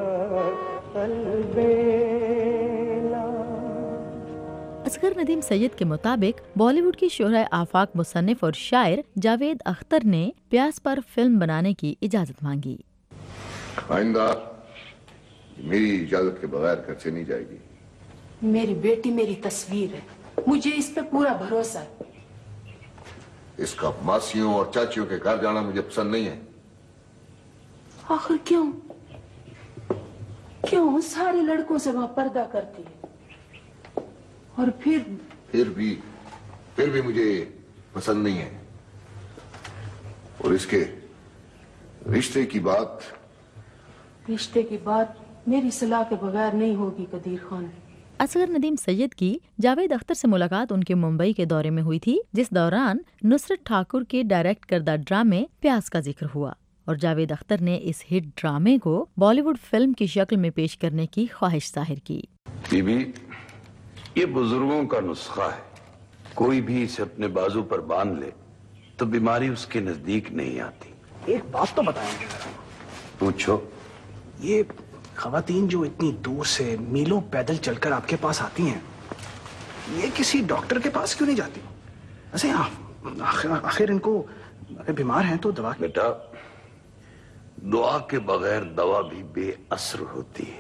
البیلا۔ اصغر ندیم سید کے مطابق بالی ووڈ کی شہرۂ آفاق مصنف اور شاعر جاوید اختر نے پیاس پر فلم بنانے کی اجازت مانگی۔ آئندہ میری اجازت کے بغیر گھر سے نہیں جائے گی۔ میری بیٹی میری تصویر ہے، مجھے اس پہ پورا بھروسہ ہے۔ اس کا ماسیوں اور چاچیوں کے گھر جانا مجھے پسند نہیں ہے۔ آخر کیوں کیوں سارے لڑکوں سے وہاں پردہ کرتی ہے، اور پھر پھر بھی پھر بھی مجھے پسند نہیں ہے۔ اور اس کے رشتے کی بات رشتے کی بات میری صلاح کے بغیر نہیں ہوگی قدیر خان۔ اصغر ندیم سید کی جاوید اختر سے ملاقات ان کے ممبئی کے دورے میں ہوئی تھی، جس دوران نصرت ٹھاکر کے ڈائریکٹ کردہ ڈرامے پیاس کا ذکر ہوا اور جاوید اختر نے اس ہٹ ڈرامے کو بالی ووڈ فلم کی شکل میں پیش کرنے کی خواہش ظاہر کی۔ بی بی، یہ بزرگوں کا نسخہ ہے، کوئی بھی اسے اپنے بازو پر باندھ لے تو بیماری اس کے نزدیک نہیں آتی۔ ایک بات تو بتائیں گے ذرا۔ پوچھو۔ یہ خواتین جو اتنی دور سے میلوں پیدل چل کر آپ کے پاس آتی ہیں، یہ کسی ڈاکٹر کے پاس کیوں نہیں جاتی؟ ایسے آخر, آخر ان کو اگر بیمار ہیں تو دوا بیٹا، دعا کے بغیر دوا بھی بے اثر ہوتی ہے۔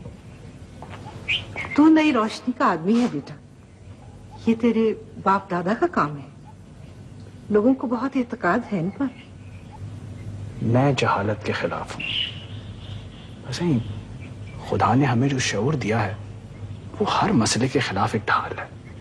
تو نئی روشنی کا آدمی ہے بیٹا، یہ تیرے باپ دادا کا کام ہے، لوگوں کو بہت اعتقاد ہے ان پر۔ میں جہالت کے خلاف ہوں، ایسے ہی خدا نے ہمیں جو شعور دیا ہے وہ ہر مسئلے کے خلاف ایک ڈھال ہے۔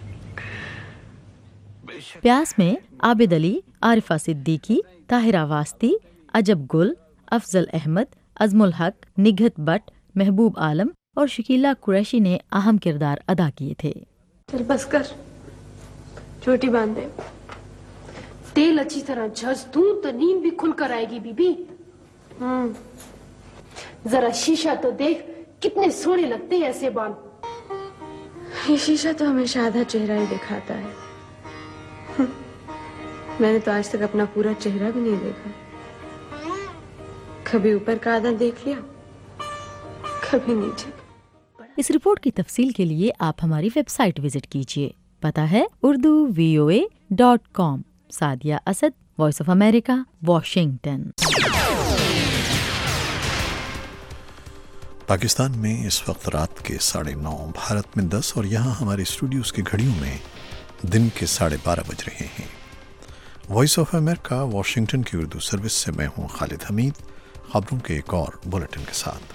پیاس میں عابد علی، عارفہ صدیقی، طاہرہ واسطی، عجب گل، افضل احمد، عزم الحق، نگہت بٹ، محبوب عالم اور شکیلہ قریشی نے اہم کردار ادا کیے تھے۔ چل بس کر، چوٹی باندھ دے، تیل اچھی طرح جھج دوں تو نیند بھی کھل کر آئے گی بی بی۔ जरा शीशा तो देख, कितने सोने लगते हैं ऐसे बाल। ये शीशा तो हमेशा आधा चेहरा ही दिखाता है। मैंने तो आज तक अपना पूरा चेहरा भी नहीं देखा। कभी ऊपर का आधा देख लिया, कभी नीचे। इस रिपोर्ट की तफसील के लिए आप हमारी वेबसाइट विजिट कीजिए। पता है Urdu V O A dot com. Sadia Asad, voice of America, Washington. Pakistan में इस वक्त रात के साढ़े नौ, भारत में दस और यहाँ हमारे स्टूडियोज़ की घड़ियों में दिन के साढ़े बारह बज रहे हैं। वॉइस ऑफ अमेरिका वॉशिंगटन की उर्दू सर्विस से मैं हूँ खालिद हमीद। खबरों के एक और बुलेटिन के साथ।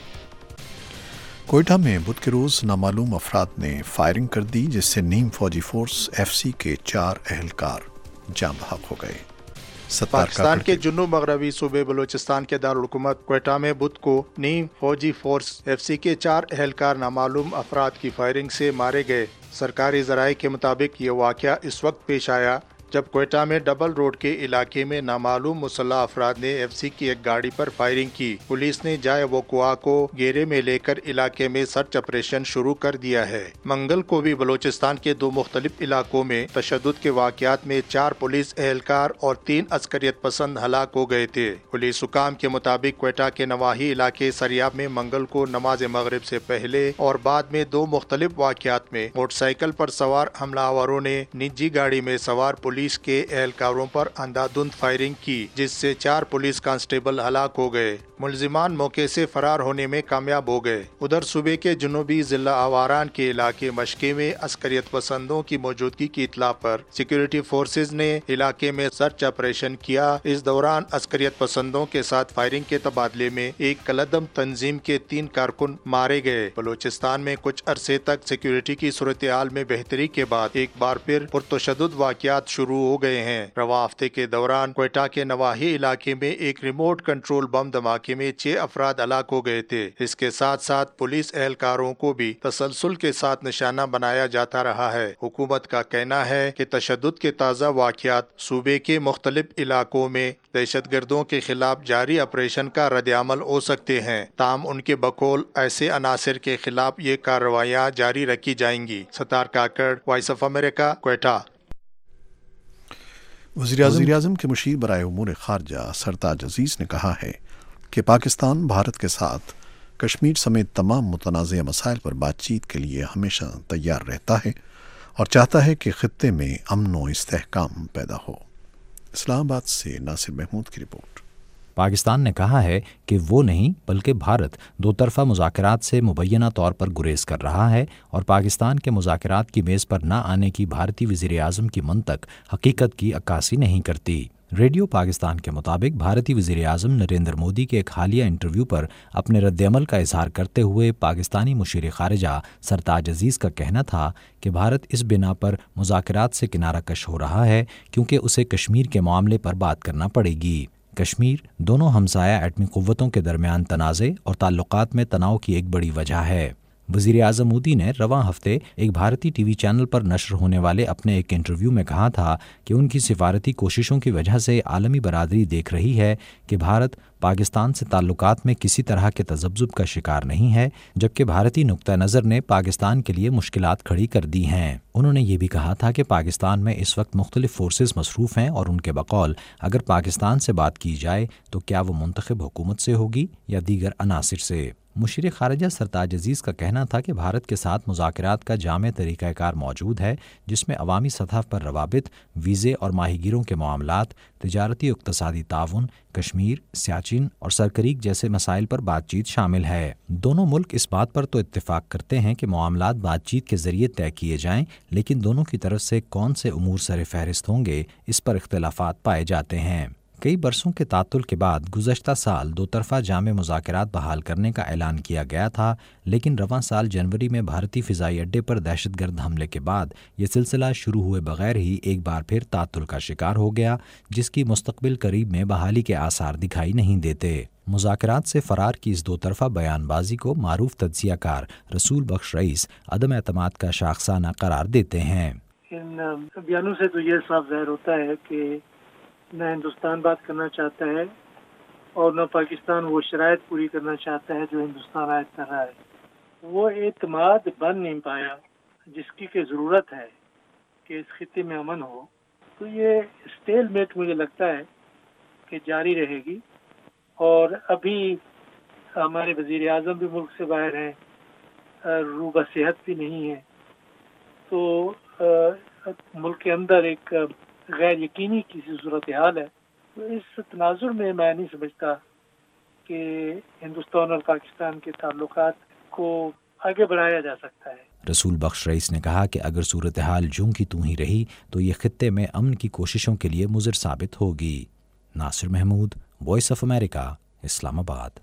कोयटा में बुध के रोज़ नामालूम अफराद ने फायरिंग कर दी, जिससे नीम फौजी फोर्स एफ सी के चार अहलकार जाँ बहक हो गए। पाकिस्तान के जुनूब मगरबी सूबे बलूचिस्तान के दारुल हुकूमत कोयटा में बुध को नीम फौजी फोर्स एफ सी के चार अहलकार नामालूम अफराद की फायरिंग से मारे गए। सरकारी ज़राए के मुताबिक ये वाक़या इस वक्त पेश आया जब कोयटा में डबल रोड के इलाके में नामालूम मुसल्लह अफराद ने एफ सी की एक गाड़ी पर फायरिंग की। पुलिस ने जाए वकुआ को घेरे में लेकर इलाके में सर्च ऑपरेशन शुरू कर दिया है। मंगल को भी बलूचिस्तान के दो मुख्तलिफ इलाकों में तशद्दुद के वाक़यात में चार पुलिस एहलकार और तीन अस्करियत पसंद हलाक हो गए थे। पुलिस हुकाम के मुताबिक कोयटा के नवाही इलाके सरियाब में मंगल को नमाज मगरिब से पहले और बाद में दो मुख्तलिफ वाक़यात में मोटरसाइकिल पर सवार हमलावरों ने निजी गाड़ी में सवार पुलिस पुलिस के एहलकारों पर अंधाधुंध फायरिंग की, जिससे चार पुलिस कांस्टेबल हलाक हो गए। मुलजिमान मौके से फरार होने में कामयाब हो गए। उधर सूबे के जुनूबी जिला आवारान के इलाके मशके में अस्करियत पसंदों की मौजूदगी की इत्ला पर सिक्योरिटी फोर्सेज ने इलाके में सर्च ऑपरेशन किया। इस दौरान अस्करियत पसंदों के साथ फायरिंग के तबादले में एक कलदम तंजीम के तीन कारकुन मारे गए। बलूचिस्तान में कुछ अरसे तक सिक्योरिटी की सूरत हाल में बेहतरी के बाद एक बार फिर पुरतशद्दुद वाक़यात शुरू हो गए हैं। रवा हफ्ते के दौरान कोयटा के नवाही इलाके में एक रिमोट कंट्रोल बम धमाके में छह अफराद हलाक हो गए थे। इसके साथ साथ पुलिस एहलकारों को भी तसलसल के साथ निशाना बनाया जाता रहा है। हुकूमत का कहना है कि तशद्दुद के ताज़ा वाक़यात सूबे के मुख्तलिफ इलाकों में दहशतगर्दों के खिलाफ जारी ऑपरेशन का रद्द-ए-अमल हो सकते हैं। ताम उनके बकौल ऐसे अनासिर के खिलाफ ये कार्रवाइयाँ जारी रखी जाएंगी। Sattar Kakar, voice of America, Quetta. वज़ीर-ए-आज़म के मुशीर बराए उमूर खारजा सरताज अजीज़ ने कहा है कि पाकिस्तान भारत के साथ कश्मीर समेत तमाम मुतनाज़ मसाइल पर बातचीत के लिए हमेशा तैयार रहता है और चाहता है कि खित्ते में अमन व इस्तेहकाम पैदा हो। इस्लामाबाद से नासिर महमूद की रिपोर्ट। पाकिस्तान ने कहा है कि वो नहीं बल्कि भारत दो तरफ़ा मुज़ाकरात से मुबैना तौर पर गुरेज कर रहा है और पाकिस्तान के मुज़ाकरात की मेज़ पर न आने की भारतीय वज़ीर-ए-आज़म की मंतक हकीकत की अक्कासी नहीं करती। रेडियो पाकिस्तान के मुताबिक भारतीय वज़ीर-ए-आज़म नरेंद्र मोदी के एक हालिया इंटरव्यू पर अपने रद्द-ए-अमल का इजहार करते हुए पाकिस्तानी मुशीर ख़ारिजा सरताज अजीज़ का कहना था कि भारत इस बिना पर मुज़ाकरात से किनारा कश हो रहा है क्योंकि उसे कश्मीर के मामले पर बात करना पड़ेगी। कश्मीर दोनों हमसाया एटमी क़ुव्वतों के दरमियान तनाज़े और ताल्लुकात में तनाव की एक बड़ी वजह है। वज़ीर-ए-आज़म मोदी ने रवां हफ्ते एक भारतीय टीवी चैनल पर नश्र होने वाले अपने एक इंटरव्यू में कहा था कि उनकी सिफारती कोशिशों की वजह से आलमी बरादरी देख रही है कि भारत पाकिस्तान से ताल्लुकात में किसी तरह के तज़ब्ज़ुब का शिकार नहीं है, जबकि भारतीय नुक्ता नज़र ने पाकिस्तान के लिए मुश्किलात खड़ी कर दी हैं। उन्होंने ये भी कहा था कि पाकिस्तान में इस वक्त मुख्तलिफ फोर्सेस मसरूफ़ हैं और उनके बकौल अगर पाकिस्तान से बात की जाए तो क्या वो मुंतखब हुकूमत से होगी या दीगर अनासिर से। मुशीर ख़ारिजा सरताज अजीज़ का कहना था कि भारत के साथ मुज़ाकरात का जामे तरीक़ाकार मौजूद है जिसमें अवामी सतह पर रवाबित, वीज़े और माहीगीरों के मामलात, तिजारती और इक़्तिसादी ताउन, कश्मीर, सियाचिन और सरकरीक जैसे मसाइल पर बातचीत शामिल है। दोनों मुल्क इस बात पर तो इत्तेफाक करते हैं कि मामलात बातचीत के ज़रिए तय किए जाएँ, लेकिन दोनों की तरफ से कौन से उमूर सर फहरिस्त होंगे इस पर इख्तिलाफ़ात पाए जाते हैं। कई बरसों के तातुल के बाद गुज़श्ता साल दो तरफ़ा जामे मुज़ाकरात बहाल करने का ऐलान किया गया था, लेकिन रवां साल जनवरी में भारतीय फ़िज़ाई अड्डे पर दहशतगर्द हमले के बाद ये सिलसिला शुरू हुए बगैर ही एक बार फिर तातुल का शिकार हो गया, जिसकी मुस्तक़बिल करीब में बहाली के आसार दिखाई नहीं देते। मुज़ाकरात से फ़रार की इस दो तरफ़ा बयानबाजी को मारूफ तज्ज़ियाकार रसूल बख्श रईस अदम एतमाद का शाखसाना करार देते हैं। इन बयानों से तो ये साफ ज़ाहिर होता है कि न हिंदुस्तान बात करना चाहता है اور نہ پاکستان وہ شرائط پوری کرنا چاہتا ہے جو ہندوستان عائد کر رہا ہے. وہ اعتماد بن نہیں پایا جس کی کہ ضرورت ہے کہ اس خطے میں امن ہو. تو یہ اسٹیل میٹ مجھے لگتا ہے کہ جاری رہے گی. اور ابھی ہمارے وزیر اعظم بھی ملک سے باہر ہیں, روبہ صحت بھی نہیں ہے, تو ملک کے اندر ایک غیر یقینی کی صورتحال ہے. تو اس تناظر میں میں نہیں سمجھتا کہ ہندوستان اور پاکستان کے تعلقات کو آگے بڑھایا جا سکتا ہے. رسول بخش رئیس نے کہا کہ اگر صورتحال جوں کی توں ہی رہی تو یہ خطے میں امن کی کوششوں کے لیے مضر ثابت ہوگی. Nasir Mahmood, voice of America, Islamabad.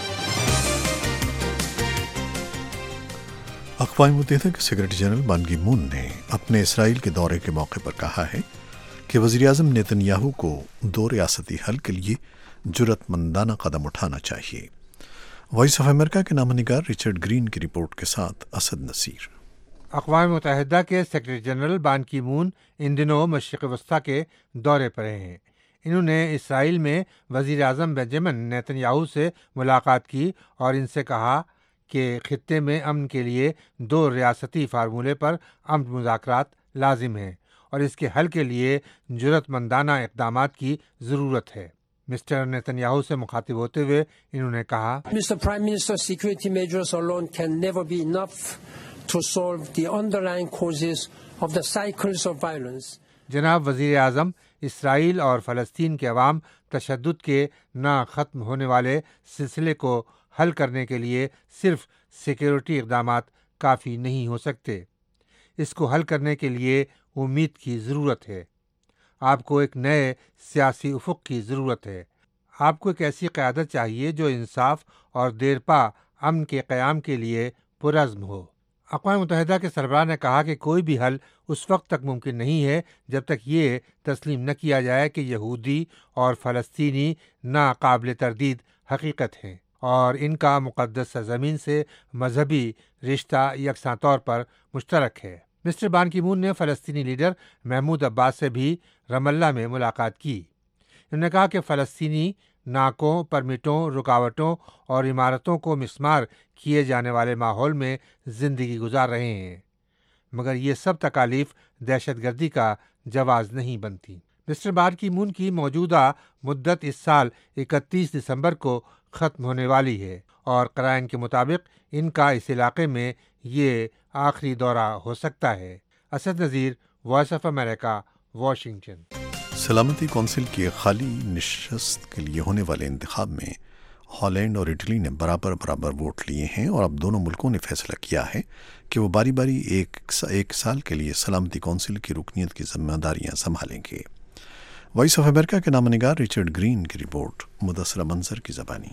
اقوام متحدہ کے سیکرٹری جنرل بان کی مون نے اپنے اسرائیل کے دورے کے موقع پر کہا ہے کہ وزیر اعظم نیتن یاہو کو دو ریاستی حل کے لیے جرأت مندانہ قدم اٹھانا چاہیے. وائس آف امریکہ کے نامہ نگار رچرڈ گرین کی رپورٹ کے ساتھ اسد نصیر. اقوام متحدہ کے سیکرٹری جنرل بان کی مون ان دنوں مشرق وسطیٰ کے دورے پر ہیں. انہوں نے اسرائیل میں وزیر اعظم بنجامن نیتن یاہو سے ملاقات کی اور ان سے کہا کہ خطے میں امن کے لیے دو ریاستی فارمولے پر امن مذاکرات لازم ہیں اور اس کے حل کے لیے جرأت مندانہ اقدامات کی ضرورت ہے. مسٹر نیتن یاہو سے مخاطب ہوتے ہوئے انہوں نے کہا, Mister Prime Minister, security measures alone can never be enough to solve the underlying causes of the cycles of violence. جناب وزیر اعظم, اسرائیل اور فلسطین کے عوام تشدد کے نہ ختم ہونے والے سلسلے کو حل کرنے کے لیے صرف سیکیورٹی اقدامات کافی نہیں ہو سکتے. اس کو حل کرنے کے لیے امید کی ضرورت ہے. آپ کو ایک نئے سیاسی افق کی ضرورت ہے. آپ کو ایک ایسی قیادت چاہیے جو انصاف اور دیرپا امن کے قیام کے لیے پرعزم ہو. اقوام متحدہ کے سربراہ نے کہا کہ کوئی بھی حل اس وقت تک ممکن نہیں ہے جب تک یہ تسلیم نہ کیا جائے کہ یہودی اور فلسطینی ناقابل تردید حقیقت ہیں اور ان کا مقدس سرزمین سے مذہبی رشتہ یکساں طور پر مشترک ہے. مسٹر بان کی مون نے فلسطینی لیڈر محمود عباس سے بھی رام اللہ میں ملاقات کی. انہوں نے کہا کہ فلسطینی ناکوں, پرمٹوں, رکاوٹوں اور عمارتوں کو مسمار کیے جانے والے ماحول میں زندگی گزار رہے ہیں, مگر یہ سب تکالیف دہشت گردی کا جواز نہیں بنتی. مسٹر بان کی مون کی موجودہ مدت اس سال اکتیس دسمبر کو ختم ہونے والی ہے اور قرائن کے مطابق ان کا اس علاقے میں یہ آخری دورہ ہو سکتا ہے. Asad Nazir, voice of America, Washington. سلامتی کونسل کی ایک خالی نشست کے لیے ہونے والے انتخاب میں ہالینڈ اور اٹلی نے برابر برابر ووٹ لیے ہیں اور اب دونوں ملکوں نے فیصلہ کیا ہے کہ وہ باری باری ایک ایک سال کے لیے سلامتی کونسل کی رکنیت کی ذمہ داریاں سنبھالیں گے. وائس آف امریکہ کے نامہ نگار رچرڈ گرین کی رپورٹ, مدثرہ منظر کی زبانی.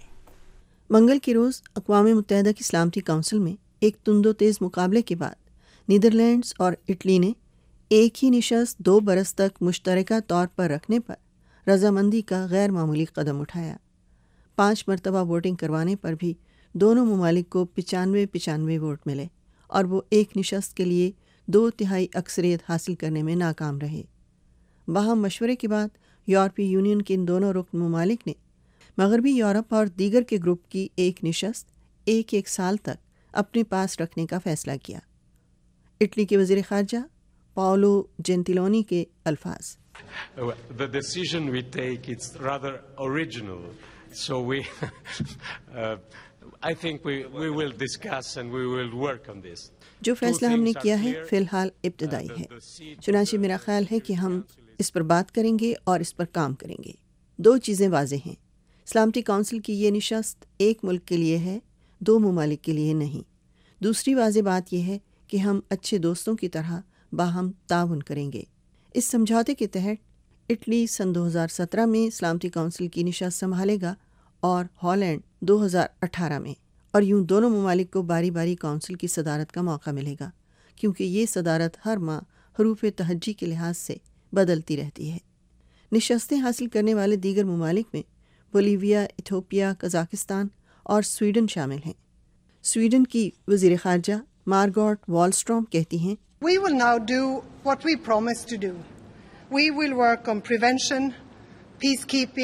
منگل کے روز اقوام متحدہ کی سلامتی کونسل میں ایک تند و تیز مقابلے کے بعد نیدرلینڈز اور اٹلی نے ایک ہی نشست دو برس تک مشترکہ طور پر رکھنے پر رضامندی کا غیر معمولی قدم اٹھایا. پانچ مرتبہ ووٹنگ کروانے پر بھی دونوں ممالک کو پچانوے پچانوے ووٹ ملے اور وہ ایک نشست کے لیے دو تہائی اکثریت حاصل کرنے میں ناکام رہے. باہم مشورے کے بعد یورپی یونین کے ان دونوں رکن ممالک نے مغربی یورپ اور دیگر کے گروپ کی ایک نشست ایک ایک سال تک اپنے پاس رکھنے کا فیصلہ کیا. اٹلی کے وزیر خارجہ پاولو جینتیلونی کے الفاظ, The decision we take is rather original, so we, uh, I think we we will discuss and we will work on this. جو فیصلہ ہم نے کیا ہے فی الحال ابتدائی ہے, چنانچہ میرا خیال ہے کہ ہم اس پر بات کریں گے اور اس پر کام کریں گے. دو چیزیں واضح ہیں, سلامتی کونسل کی یہ نشست ایک ملک کے لیے ہے, دو ممالک کے لیے نہیں. دوسری واضح بات یہ ہے کہ ہم اچھے دوستوں کی طرح باہم تعاون کریں گے. اس سمجھوتے کے تحت اٹلی سن دو ہزار سترہ میں سلامتی کونسل کی نشست سنبھالے گا اور ہالینڈ دو ہزار اٹھارہ میں, اور یوں دونوں ممالک کو باری باری کونسل کی صدارت کا موقع ملے گا کیونکہ یہ صدارت ہر ماہ حروف تہجی کے لحاظ سے بدلتی رہتی ہے. نشستیں حاصل کرنے والے دیگر ممالک میں بولیویا, ایتھوپیا, قزاقستان اور سویڈن شامل ہیں. سویڈن کی وزیر خارجہ مارگوٹ والسٹروم کہتی ہیں, We will now do what we promised to do. We will work on prevention, peacekeeping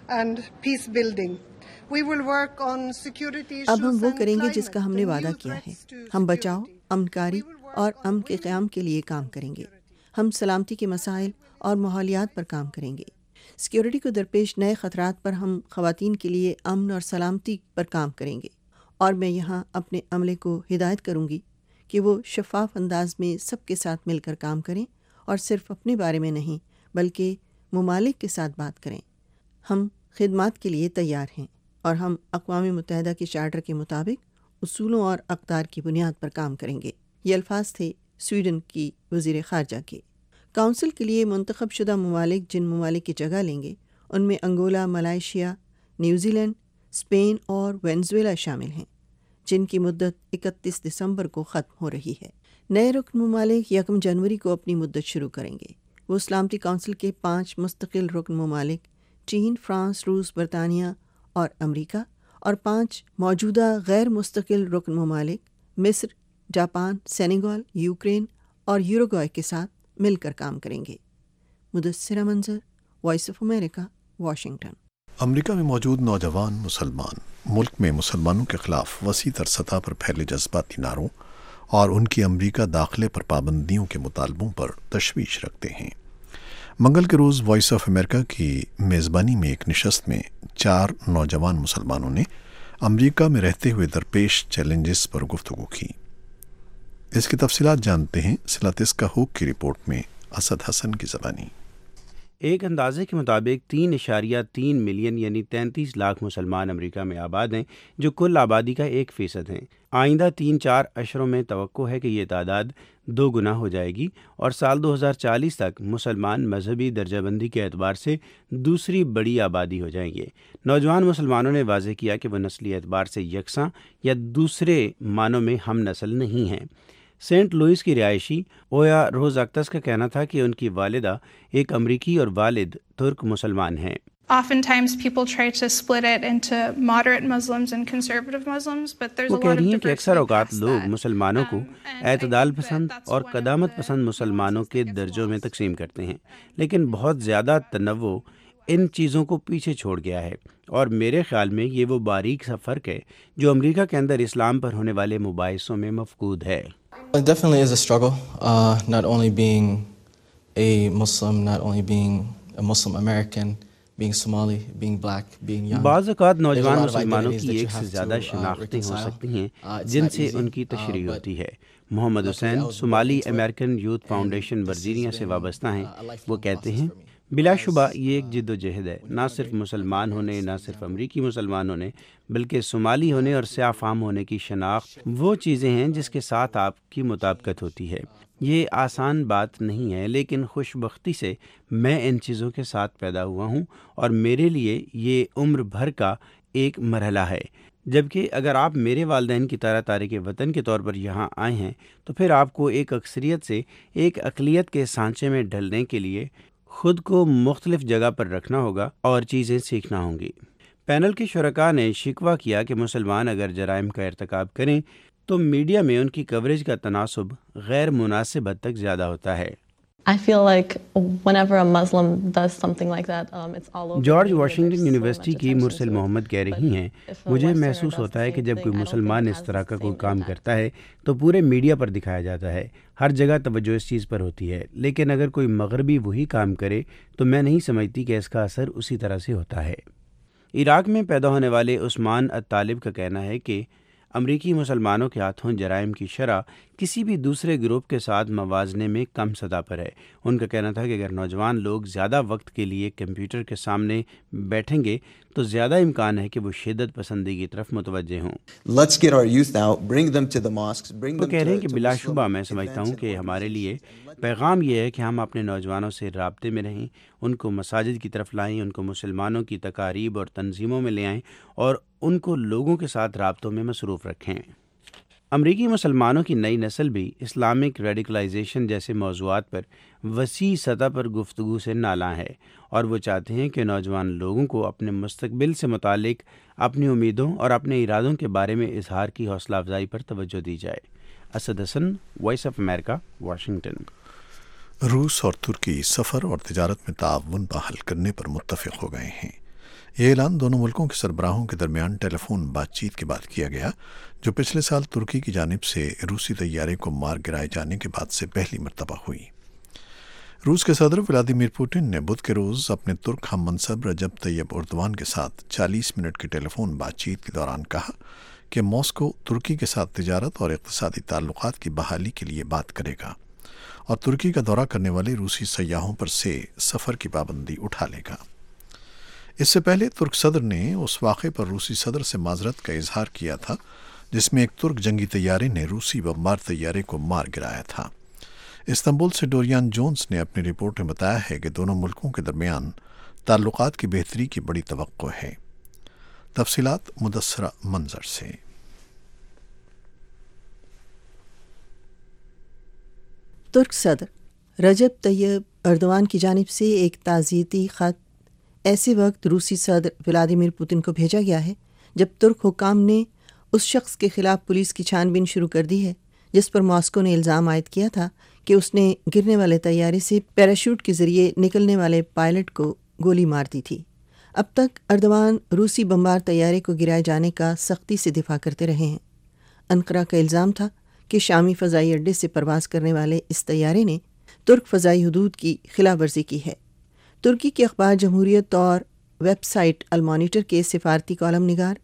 and peace building. We will work on security issues. अब हम वो करेंगे जिसका हमने वादा किया है। हम बचाव, अमनकारी और अमन के क़याम के लिए काम करेंगे। हम सलामती के मसाइल और माहौलियात पर काम करेंगे। सिक्योरिटी को दरपेश नए ख़तरात पर हम ख़वातीन के लिए अमन और सलामती पर काम करेंगे। और मैं यहाँ अपने अमले को हिदायत करूँगी कि वो शफाफ अंदाज में सबके साथ मिलकर काम करें और सिर्फ अपने बारे में नहीं बल्कि ममालिक के साथ बात करें। हम खिदमत के लिए तैयार हैं और हम अक़वाम मुत्तहिदा के चार्टर के मुताबिक उसूलों और अक़दार की बुनियाद पर काम करेंगे। ये अल्फाज थे स्वीडन की वज़ीर ख़ारजा के। काउंसिल के लिए मुंतखब शुदा ममालिक जिन ममालिक की जगह लेंगे उनमें अंगोला, मलाइशिया, न्यूजीलैंड, स्पेन और वेनेज़ुएला शामिल हैं, जिनकी मुद्दत इकतीस दिसंबर को ख़त्म हो रही है। नए रुकन ममालिक यकम जनवरी को अपनी मुद्दत शुरू करेंगे। वो सलामती काउंसिल के पाँच मुस्तकिल रुकन ममालिक चीन, फ्रांस, रूस, बरतानिया और अमरीका और पाँच मौजूदा गैर मुस्तकिल रुकन ममालिक मिस्र, जापान, सेनेगल, यूक्रेन और यूरुग्वाय के साथ मिलकर काम करेंगे। Mudassira Manzar, voice of America, Washington. America में मौजूद नौजवान मुसलमान मुल्क में मुसलमानों के खिलाफ वसी तर सतह पर फैले जज्बाती नारों और उनकी अमेरिका दाखिले पर पाबंदियों के मुतालबों पर तशवीश रखते हैं। मंगल के रोज़ वॉइस ऑफ अमेरिका की मेज़बानी में एक नशस्त में चार नौजवान मुसलमानों ने अमेरिका में रहते हुए दरपेश चैलेंजेस पर गुफ्तगू की। इसकी तफसीलात जानते हैं सिलातिस्का हुक की रिपोर्ट में असद हसन की ज़बानी। एक अंदाजे के मुताबिक तीन इशारिया तीन मिलियन यानी तैंतीस लाख मुसलमान अमेरिका में आबाद हैं, जो कुल आबादी का एक फ़ीसद हैं। आइंदा तीन चार अशरों में तवक्को है कि ये तादाद दो गुना हो जाएगी और साल दो हज़ार चालीस तक मुसलमान मजहबी दर्जाबंदी के एतबार से दूसरी बड़ी आबादी हो जाएंगे। नौजवान मुसलमानों ने वाज़ेह किया कि वह नस्ली एतबार से यकसां या दूसरे मानों में हम नस्ल नहीं हैं। सेंट लुइस की रिहायशी ओया रोज़ अख्तस का कहना था कि उनकी वालिदा एक अमरीकी और वालिद तुर्क मुसलमान हैं। Oftentimes people try to split it into moderate Muslims and conservative Muslims, but there's a वो lot कह of रही हैं कि अक्सर diversity औकात past लोग that. मुसलमानों को एतदाल पसंद और कदामत पसंद मुसलमानों के दर्जों में तकसीम करते हैं, लेकिन बहुत ज़्यादा तनव्वु इन चीज़ों को पीछे छोड़ गया है और मेरे ख़्याल में ये वो बारीक सा फ़र्क है जो अमेरिका के अंदर इस्लाम पर होने वाले मुबाहिसों में मफकूद है। It definitely is a struggle, uh, not only being a Muslim, not only being a Muslim American, being Somali, being black, being young. बाज़ औक़ात नौजवान There's a lot of मुसलमानों identities की that एक you से have ज़्यादा to, uh, शनाख्तें हो reconcile. सकती हैं Uh, it's जिनसे not easy, उनकी uh, तशरीह but होती है। Mohammad luckily I Hussain was Somali born into it, American youth foundation and this Virginia has से been, uh, वाबस्ता a हैं। lifelong वो कहते process हैं for me. बिलाशुबा ये एक जिद्दोजहद है, ना सिर्फ मुसलमान होने, ना सिर्फ अमरीकी मुसलमान होने, बल्कि सोमाली होने और स्याह फाम होने की शनाख्त वो चीज़ें हैं जिसके साथ आपकी मुताबिकत होती है। ये आसान बात नहीं है, लेकिन खुशबख्ती से मैं इन चीज़ों के साथ पैदा हुआ हूँ और मेरे लिए ये उम्र भर का एक मरहला है। जबकि अगर आप मेरे वालिदैन की तरह तारिक वतन के तौर पर यहाँ आए हैं तो फिर आपको एक अक्सरियत से एक अक़लियत के सांचे में ढलने के लिए ख़ुद को मुख्तलिफ जगह पर रखना होगा और चीज़ें सीखना होंगी। पैनल के शुरका ने शिकवा किया कि मुसलमान अगर जराइम का इर्तिकाब करें तो मीडिया में उनकी कवरेज का तनासुब गैर मुनासिब हद तक ज़्यादा होता है। I feel like whenever a Muslim does something like that, um, it's all over. George Washington University की मुरसिल मोहम्मद कह रही हैं, मुझे महसूस होता है कि जब कोई मुसलमान इस तरह का कोई काम करता है तो पूरे मीडिया पर दिखाया जाता है, हर जगह तवज्जो इस चीज़ पर होती है, लेकिन अगर कोई मगरबी वही काम करे तो मैं नहीं समझती कि इसका असर उसी तरह से होता है। इराक में पैदा होने वाले उस्मान अत्तालिब का कहना है कि अमरीकी मुसलमानों के हाथों जराइम की शरह किसी भी दूसरे ग्रुप के साथ मवाजने में कम सतह पर है। उनका कहना था कि अगर नौजवान लोग ज़्यादा वक्त के लिए कंप्यूटर के सामने बैठेंगे तो ज़्यादा इम्कान है कि वो शिद्दत पसंदी की तरफ मुतवज्जे हों। Let's get our youth out, bring them to the mosques, bring वो them कह रहे हैं to, कि to बिलाशुबा Muslim मैं समझता हूँ events कि and हमारे लिए पैगाम ये है कि हम अपने नौजवानों से राब्ते में रहें, उनको मसाजिद की तरफ लाएं, उनको मुसलमानों की तकारीब और तंजीमों में ले आएं और उनको लोगों के साथ राब्तों में मसरूफ़ रखें। अमरीकी मुसलमानों की नई नस्ल भी इस्लामिक रेडिकलाइजेशन जैसे मौज़ूआत पर वसी सतह पर गुफ्तगू से नाला है और वो चाहते हैं कि नौजवान लोगों को अपने मुस्तकबिल से मुतालिक अपनी उम्मीदों और अपने इरादों के बारे में इजहार की हौसला अफजाई पर तवज्जो दी जाए। Asad Hasan, voice of America, Washington. रूस और तुर्की सफ़र और तिजारत में ताउन बहाल करने पर मुत्तफ़िक़ हो गए हैं। یہ اعلان دونوں ملکوں کے سربراہوں کے درمیان ٹیلی فون بات چیت کے بعد کیا گیا، جو پچھلے سال ترکی کی جانب سے روسی طیارے کو مار گرائے جانے کے بعد سے پہلی مرتبہ ہوئی۔ روس کے صدر ولادیمیر پوٹن نے بدھ کے روز اپنے ترک ہم منصب رجب طیب اردوان کے ساتھ چالیس منٹ کی ٹیلی فون بات چیت کے دوران کہا کہ ماسکو ترکی کے ساتھ تجارت اور اقتصادی تعلقات کی بحالی کے لیے بات کرے گا اور ترکی کا دورہ کرنے والے روسی سیاحوں پر سے سفر کی پابندی اٹھا لے گا۔ اس سے پہلے ترک صدر نے اس واقعے پر روسی صدر سے معذرت کا اظہار کیا تھا جس میں ایک ترک جنگی طیارے نے روسی بمبار طیارے کو مار گرایا تھا۔ استنبول سے ڈوریان جونز نے اپنی رپورٹ میں بتایا ہے کہ دونوں ملکوں کے درمیان تعلقات کی بہتری کی بڑی توقع ہے۔ تفصیلات مدثرہ منظر سے۔ ترک صدر رجب طیب اردوان کی جانب سے ایک تعزیتی خط ایسے وقت روسی صدر ولادیمیر پوتن کو بھیجا گیا ہے جب ترک حکام نے اس شخص کے خلاف پولیس کی چھان بین شروع کر دی ہے جس پر ماسکو نے الزام عائد کیا تھا کہ اس نے گرنے والے طیارے سے پیراشوٹ کے ذریعے نکلنے والے پائلٹ کو گولی مار دی تھی۔ اب تک اردوان روسی بمبار طیارے کو گرائے جانے کا سختی سے دفاع کرتے رہے ہیں۔ انقرہ کا الزام تھا کہ شامی فضائی اڈے سے پرواز کرنے والے اس طیارے نے ترک فضائی حدود کی خلاف ورزی کی ہے۔ ترکی کے اخبار جمہوریت اور ویب سائٹ المانیٹر کے سفارتی کالم نگار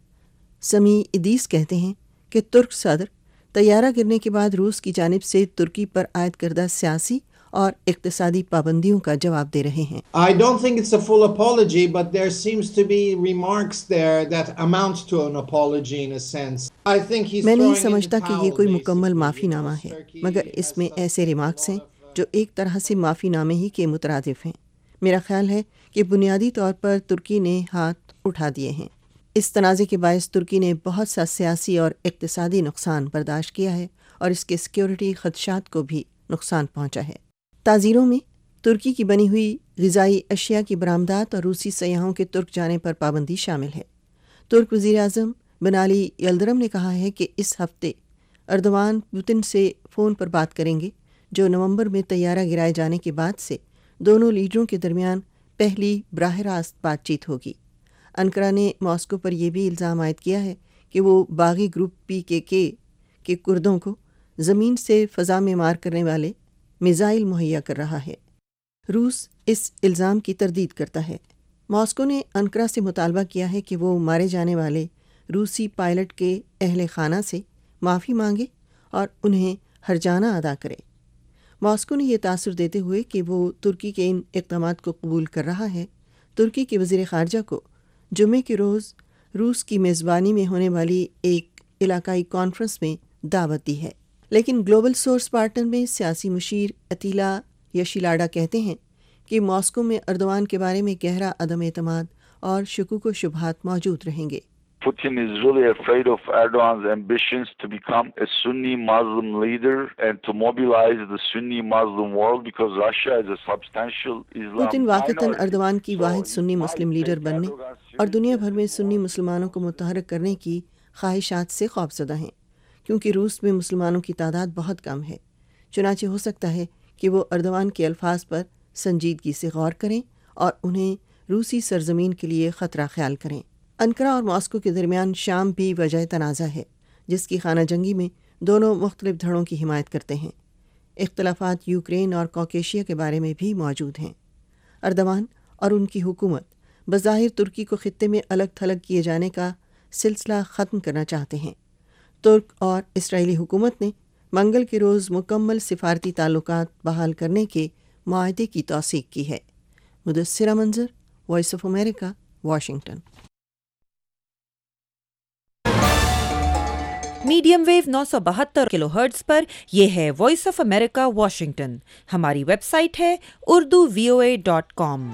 سمی ادیس کہتے ہیں کہ ترک صدر طیارہ گرنے کے بعد روس کی جانب سے ترکی پر عائد کردہ سیاسی اور اقتصادی پابندیوں کا جواب دے رہے ہیں۔ I don't think it's a full apology, but there seems to be remarks there that amount to an apology in a sense. I think he's میں نہیں throwing in سمجھتا the کہ towel, یہ کوئی مکمل basically, معافی نامہ because ہے، Turkey مگر اس میں has ایسے ریمارکس ہیں جو ایک طرح سے معافی نامے ہی کے مترادف ہیں۔ میرا خیال ہے کہ بنیادی طور پر ترکی نے ہاتھ اٹھا دیے ہیں۔ اس تنازع کے باعث ترکی نے بہت سا سیاسی اور اقتصادی نقصان برداشت کیا ہے اور اس کے سیکیورٹی خدشات کو بھی نقصان پہنچا ہے۔ تعزیروں میں ترکی کی بنی ہوئی غذائی اشیاء کی برآمدات اور روسی سیاحوں کے ترک جانے پر پابندی شامل ہے۔ ترک وزیر اعظم بنالی یلدرم نے کہا ہے کہ اس ہفتے اردوان پوتن سے فون پر بات کریں گے، جو نومبر میں طیارہ گرائے جانے کے بعد سے دونوں لیڈروں کے درمیان پہلی براہ راست بات چیت ہوگی۔ انقرہ نے ماسکو پر یہ بھی الزام عائد کیا ہے کہ وہ باغی گروپ پی کے کے کے کردوں کو زمین سے فضا میں مار کرنے والے میزائل مہیا کر رہا ہے۔ روس اس الزام کی تردید کرتا ہے۔ ماسکو نے انقرہ سے مطالبہ کیا ہے کہ وہ مارے جانے والے روسی پائلٹ کے اہل خانہ سے معافی مانگے اور انہیں ہرجانہ ادا کرے۔ ماسکو نے یہ تاثر دیتے ہوئے کہ وہ ترکی کے ان اقدامات کو قبول کر رہا ہے، ترکی کے وزیر خارجہ کو جمعے کے روز روس کی میزبانی میں ہونے والی ایک علاقائی کانفرنس میں دعوت دی ہے۔ لیکن گلوبل سورس پارٹنر میں سیاسی مشیر اتیلا یشیلاڈا کہتے ہیں کہ ماسکو میں اردوان کے بارے میں گہرا عدم اعتماد اور شکوک و شبہات موجود رہیں گے۔ Putin is really afraid of Erdogan's ambitions to become a Sunni Muslim leader and to mobilize the Sunni Muslim world because Russia is a substantial Islam Putin واقعتاً minority. اردوان کی واحد سنی مسلم لیڈر بننے اور دنیا بھر میں سنی مسلمانوں کو متحرک کرنے کی خواہشات سے خوفزدہ ہیں، کیونکہ روس میں مسلمانوں کی تعداد بہت کم ہے۔ چنانچہ ہو سکتا ہے کہ وہ اردوان کے الفاظ پر سنجیدگی سے غور کریں اور انہیں روسی سرزمین کے لیے خطرہ خیال کریں۔ انقرہ اور ماسکو کے درمیان شام بھی وجہ تنازع ہے، جس کی خانہ جنگی میں دونوں مختلف دھڑوں کی حمایت کرتے ہیں۔ اختلافات یوکرین اور کوکیشیا کے بارے میں بھی موجود ہیں۔ اردوان اور ان کی حکومت بظاہر ترکی کو خطے میں الگ تھلگ کیے جانے کا سلسلہ ختم کرنا چاہتے ہیں۔ ترک اور اسرائیلی حکومت نے منگل کے روز مکمل سفارتی تعلقات بحال کرنے کے معاہدے کی توثیق کی ہے۔ Mudassira Manzar, voice of America, Washington. Medium wave نو سو بہتر کلو ہرٹز پر یہ ہے وائس آف امریکہ واشنگٹن۔ ہماری ویب سائٹ ہے Urdu V O A dot com.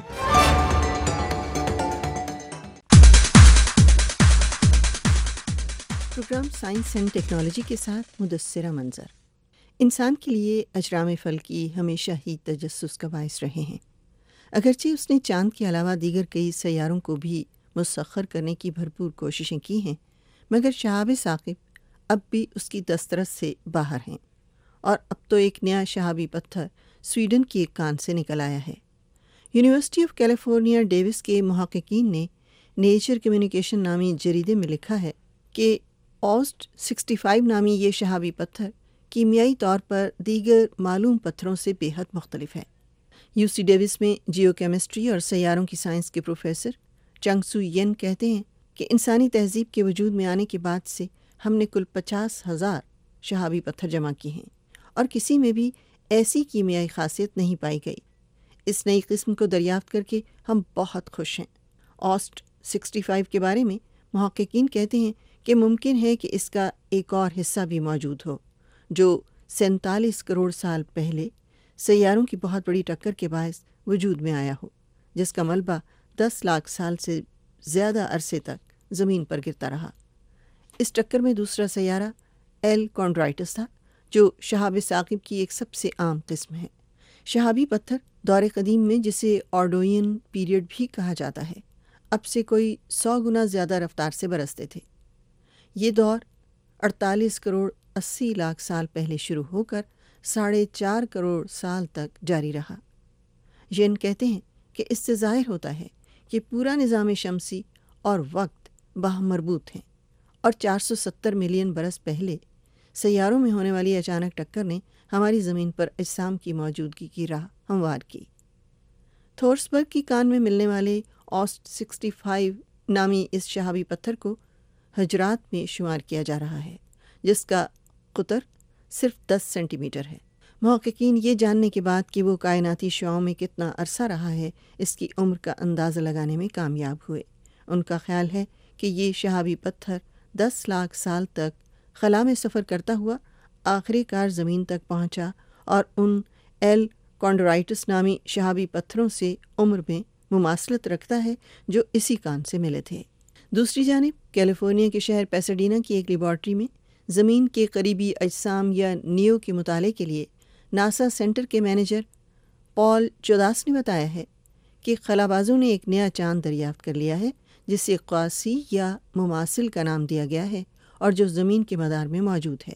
Program science and technology کے ساتھ مدثرہ منظر۔ انسان کے لیے اجرام فلکی ہمیشہ ہی تجسس کا باعث رہے ہیں۔ اگرچہ اس نے چاند کے علاوہ دیگر کئی سیاروں کو بھی مسخر کرنے کی بھرپور کوششیں کی ہیں، مگر شہاب ثاقب اب بھی اس کی دسترس سے باہر ہیں، اور اب تو ایک نیا شہابی پتھر سویڈن کی ایک کان سے نکل آیا ہے۔ یونیورسٹی آف کیلیفورنیا ڈیوس کے محققین نے نیچر کمیونیکیشن نامی جریدے میں لکھا ہے کہ اوسٹ سکسٹی فائیو نامی یہ شہابی پتھر کیمیائی طور پر دیگر معلوم پتھروں سے بے حد مختلف ہے۔ یو سی ڈیوس میں جیو کیمسٹری اور سیاروں کی سائنس کے پروفیسر چنگ سو ین کہتے ہیں کہ انسانی تہذیب کے وجود میں آنے کے بعد سے ہم نے کل پچاس ہزار شہابی پتھر جمع کیے ہیں اور کسی میں بھی ایسی کیمیائی خاصیت نہیں پائی گئی۔ اس نئی قسم کو دریافت کر کے ہم بہت خوش ہیں۔ اوسٹ سکسٹی فائیو کے بارے میں محققین کہتے ہیں کہ ممکن ہے کہ اس کا ایک اور حصہ بھی موجود ہو جو سینتالیس کروڑ سال پہلے سیاروں کی بہت بڑی ٹکر کے باعث وجود میں آیا ہو، جس کا ملبہ دس لاکھ سال سے زیادہ عرصے تک زمین پر گرتا رہا۔ اس ٹکر میں دوسرا سیارہ ایل کونڈرائٹس تھا جو شہاب ثاقب کی ایک سب سے عام قسم ہے۔ شہابی پتھر دور قدیم میں جسے آرڈوئن پیریڈ بھی کہا جاتا ہے اب سے کوئی سو گنا زیادہ رفتار سے برستے تھے۔ یہ دور اڑتالیس کروڑ اسی لاکھ سال پہلے شروع ہو کر ساڑھے چار کروڑ سال تک جاری رہا۔ ین کہتے ہیں کہ اس سے ظاہر ہوتا ہے کہ پورا نظام شمسی اور وقت باہم مربوط ہیں اور چار سو ستر ملین برس پہلے سیاروں میں ہونے والی اچانک ٹکر نے ہماری زمین پر اجسام کی موجودگی کی راہ ہموار کی۔ تھورسبرگ کی کان میں ملنے والے اوسٹ سکسٹی فائیو نامی اس شہابی پتھر کو حجرات میں شمار کیا جا رہا ہے، جس کا قطر صرف دس سینٹی میٹر ہے۔ محققین یہ جاننے کے بعد کہ وہ کائناتی شعاؤں میں کتنا عرصہ رہا ہے اس کی عمر کا اندازہ لگانے میں کامیاب ہوئے۔ ان کا خیال ہے کہ یہ شہابی پتھر دس لاکھ سال تک خلا میں سفر کرتا ہوا آخری کار زمین تک پہنچا اور ان ایل کونڈرائٹس نامی شہابی پتھروں سے عمر میں مماثلت رکھتا ہے جو اسی کان سے ملے تھے۔ دوسری جانب کیلیفورنیا کے شہر پیساڈینا کی ایک لیبارٹری میں زمین کے قریبی اجسام یا نیو کے مطالعے کے لیے ناسا سینٹر کے مینیجر پال چوداس نے بتایا ہے کہ خلا بازوں نے ایک نیا چاند دریافت کر لیا ہے جسے قاسی یا مماثل کا نام دیا گیا ہے اور جو زمین کے مدار میں موجود ہے۔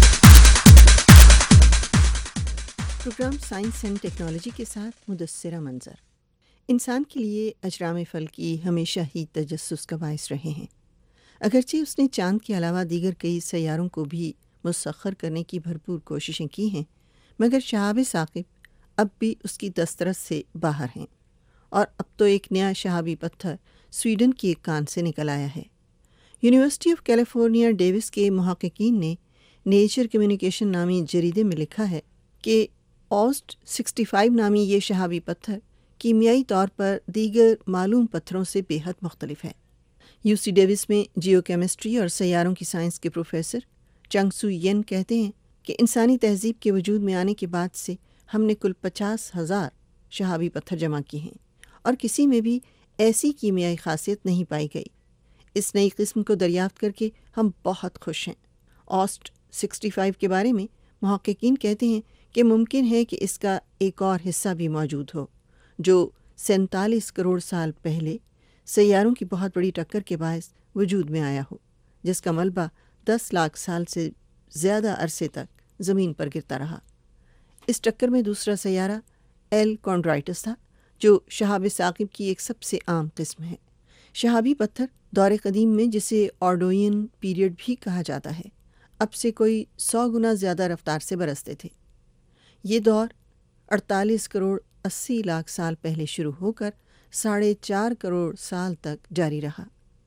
پروگرام سائنس اینڈ ٹیکنالوجی کے ساتھ مدثرہ منظر۔ انسان کے لیے اجرام فلکی ہمیشہ ہی تجسس کا باعث رہے ہیں۔ اگرچہ اس نے چاند کے علاوہ دیگر کئی سیاروں کو بھی مسخر کرنے کی بھرپور کوششیں کی ہیں، مگر شہاب ثاقب اب بھی اس کی دسترس سے باہر ہیں اور اب تو ایک نیا شہابی پتھر سویڈن کی ایک کان سے نکل آیا ہے۔ یونیورسٹی آف کیلیفورنیا ڈیوس کے محققین نے نیچر کمیونیکیشن نامی جریدے میں لکھا ہے کہ اوسٹ سکسٹی فائیو نامی یہ شہابی پتھر کیمیائی طور پر دیگر معلوم پتھروں سے بے حد مختلف ہے۔ یو سی ڈیوس میں جیو کیمسٹری اور سیاروں کی سائنس کے پروفیسر چنگ سو ین کہتے ہیں کہ انسانی تہذیب کے وجود میں آنے کے بعد سے ہم نے کل پچاس ہزار شہابی پتھر جمع کیے ہیں اور کسی میں بھی ایسی کیمیائی خاصیت نہیں پائی گئی۔ اس نئی قسم کو دریافت کر کے ہم بہت خوش ہیں۔ اوسٹ سکسٹی فائیو کے بارے میں محققین کہتے ہیں کہ ممکن ہے کہ اس کا ایک اور حصہ بھی موجود ہو جو سینتالیس کروڑ سال پہلے سیاروں کی بہت بڑی ٹکر کے باعث وجود میں آیا ہو، جس کا ملبہ دس لاکھ سال سے زیادہ عرصے تک زمین پر گرتا رہا۔ اس ٹکر میں دوسرا سیارہ ایل کونڈرائٹس تھا جو شہاب ثاقب کی ایک سب سے عام قسم ہے۔ شہابی پتھر دور قدیم میں جسے آرڈوئن پیریڈ بھی کہا جاتا ہے اب سے کوئی سو گنا زیادہ رفتار سے برستے تھے۔ یہ دور اڑتالیس کروڑ اسی لاکھ سال پہلے شروع ہو کر ساڑھے چار کروڑ سال تک جاری رہا۔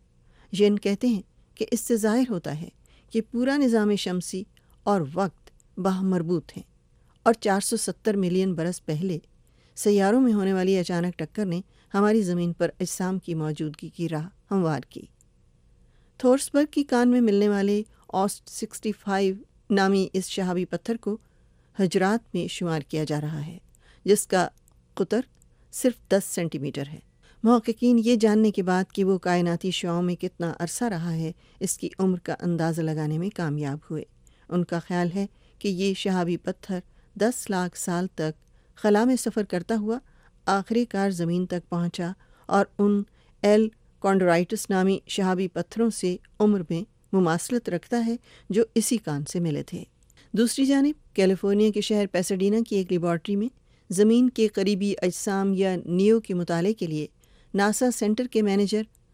ین کہتے ہیں کہ اس سے ظاہر ہوتا ہے کہ پورا نظام شمسی اور وقت باہم مربوط ہیں اور چار سو ستر ملین برس پہلے سیاروں میں ہونے والی اچانک ٹکر نے ہماری زمین پر اجسام کی موجودگی کی راہ ہموار کی۔ تھورسبرگ کی کان میں ملنے والے اوسٹ سکسٹی فائیو نامی اس شہابی پتھر کو حجرات میں شمار کیا جا رہا ہے، جس کا قطر صرف دس سینٹی میٹر ہے۔ محققین یہ جاننے کے بعد کہ وہ کائناتی شعاؤں میں کتنا عرصہ رہا ہے اس کی عمر کا اندازہ لگانے میں کامیاب ہوئے۔ ان کا خیال ہے کہ یہ شہابی پتھر دس لاکھ سال تک خلا میں سفر کرتا ہوا آخری کار زمین تک پہنچا اور ان ایل کونڈرائٹس نامی شہابی پتھروں سے عمر میں مماثلت رکھتا ہے جو اسی کان سے ملے تھے۔ دوسری جانب کیلیفورنیا کے شہر پیساڈینا کی ایک لیبارٹری میں زمین کے قریبی اجسام یا نیو کے مطالعے کے لیے ناسا سینٹر کے مینیجر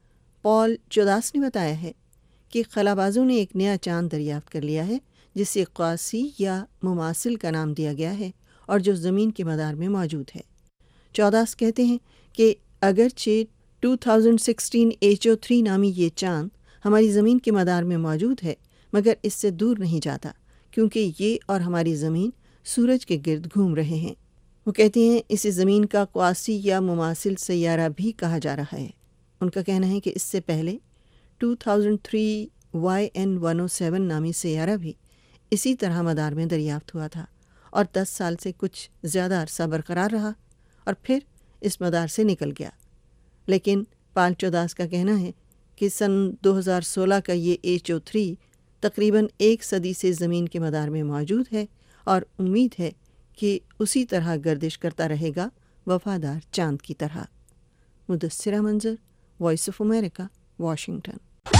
پال چوداس نے بتایا ہے کہ خلابازوں نے ایک نیا چاند دریافت کر لیا ہے جسے قاسی یا مماثل کا نام دیا گیا ہے اور جو زمین کے مدار میں موجود ہے۔ چوداس کہتے ہیں کہ اگرچہ دو ہزار سولہ ایچ او تھری نامی یہ چاند ہماری زمین کے مدار میں موجود ہے مگر اس سے دور نہیں جاتا کیونکہ یہ اور ہماری زمین سورج کے گرد گھوم رہے ہیں۔ وہ کہتے ہیں اسے زمین کا قاسی یا مماثل سیارہ بھی کہا جا رہا ہے۔ ان کا کہنا ہے کہ اس سے پہلے دو ہزار تین وائی این ایک سو سات نامی سیارہ بھی اسی طرح مدار میں دریافت ہوا تھا اور دس سال سے کچھ زیادہ عرصہ برقرار رہا اور پھر اس مدار سے نکل گیا۔ لیکن پال چوداس کا کہنا ہے کہ سن دو ہزار سولہ کا یہ ایچ او تھری تقریباً ایک صدی سے زمین کے مدار میں موجود ہے اور امید ہے کہ اسی طرح گردش کرتا رہے گا، وفادار چاند کی طرح۔ Mudassira Manzar, voice of America, Washington.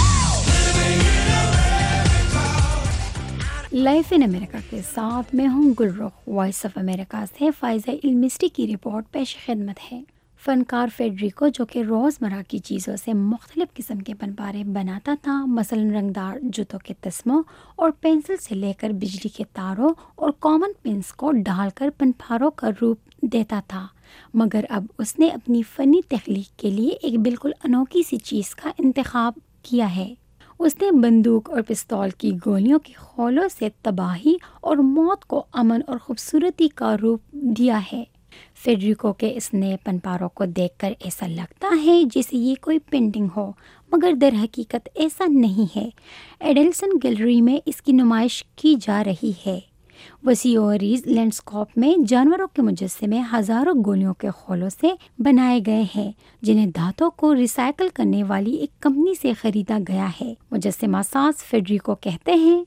Life in America کے ساتھ میں ہوں گل رخ۔ وائس آف امریکہ سے فائزہ علمسٹی کی رپورٹ پیش خدمت ہے۔ فنکار فیڈریکو جو کہ روزمرہ کی چیزوں سے مختلف قسم کے پنپارے بناتا تھا، مثلا رنگدار جوتوں کے تسموں اور پینسل سے لے کر بجلی کے تاروں اور کامن پنس کو ڈال کر پنپاروں کا روپ دیتا تھا، مگر اب اس نے اپنی فنی تخلیق کے لیے ایک بالکل انوکھی سی چیز کا انتخاب کیا ہے۔ اس نے بندوق اور پستول کی گولیوں کے خولوں سے تباہی اور موت کو امن اور خوبصورتی کا روپ دیا ہے۔ فیڈریکو کے اس نئے پنپاروں کو دیکھ کر ایسا لگتا ہے جیسے یہ کوئی پینٹنگ ہو، مگر در حقیقت ایسا نہیں ہے۔ ایڈلسن گیلری میں اس کی نمائش کی جا رہی ہے۔ وسیع و عریض لینڈسکاپ میں جانوروں کے مجسمے ہزاروں گولیوں کے خولوں سے بنائے گئے ہیں جنہیں دھاتوں کو ریسائیکل کرنے والی ایک کمپنی سے خریدا گیا ہے۔ مجسمہ ساز فیڈریکو کہتے ہیں،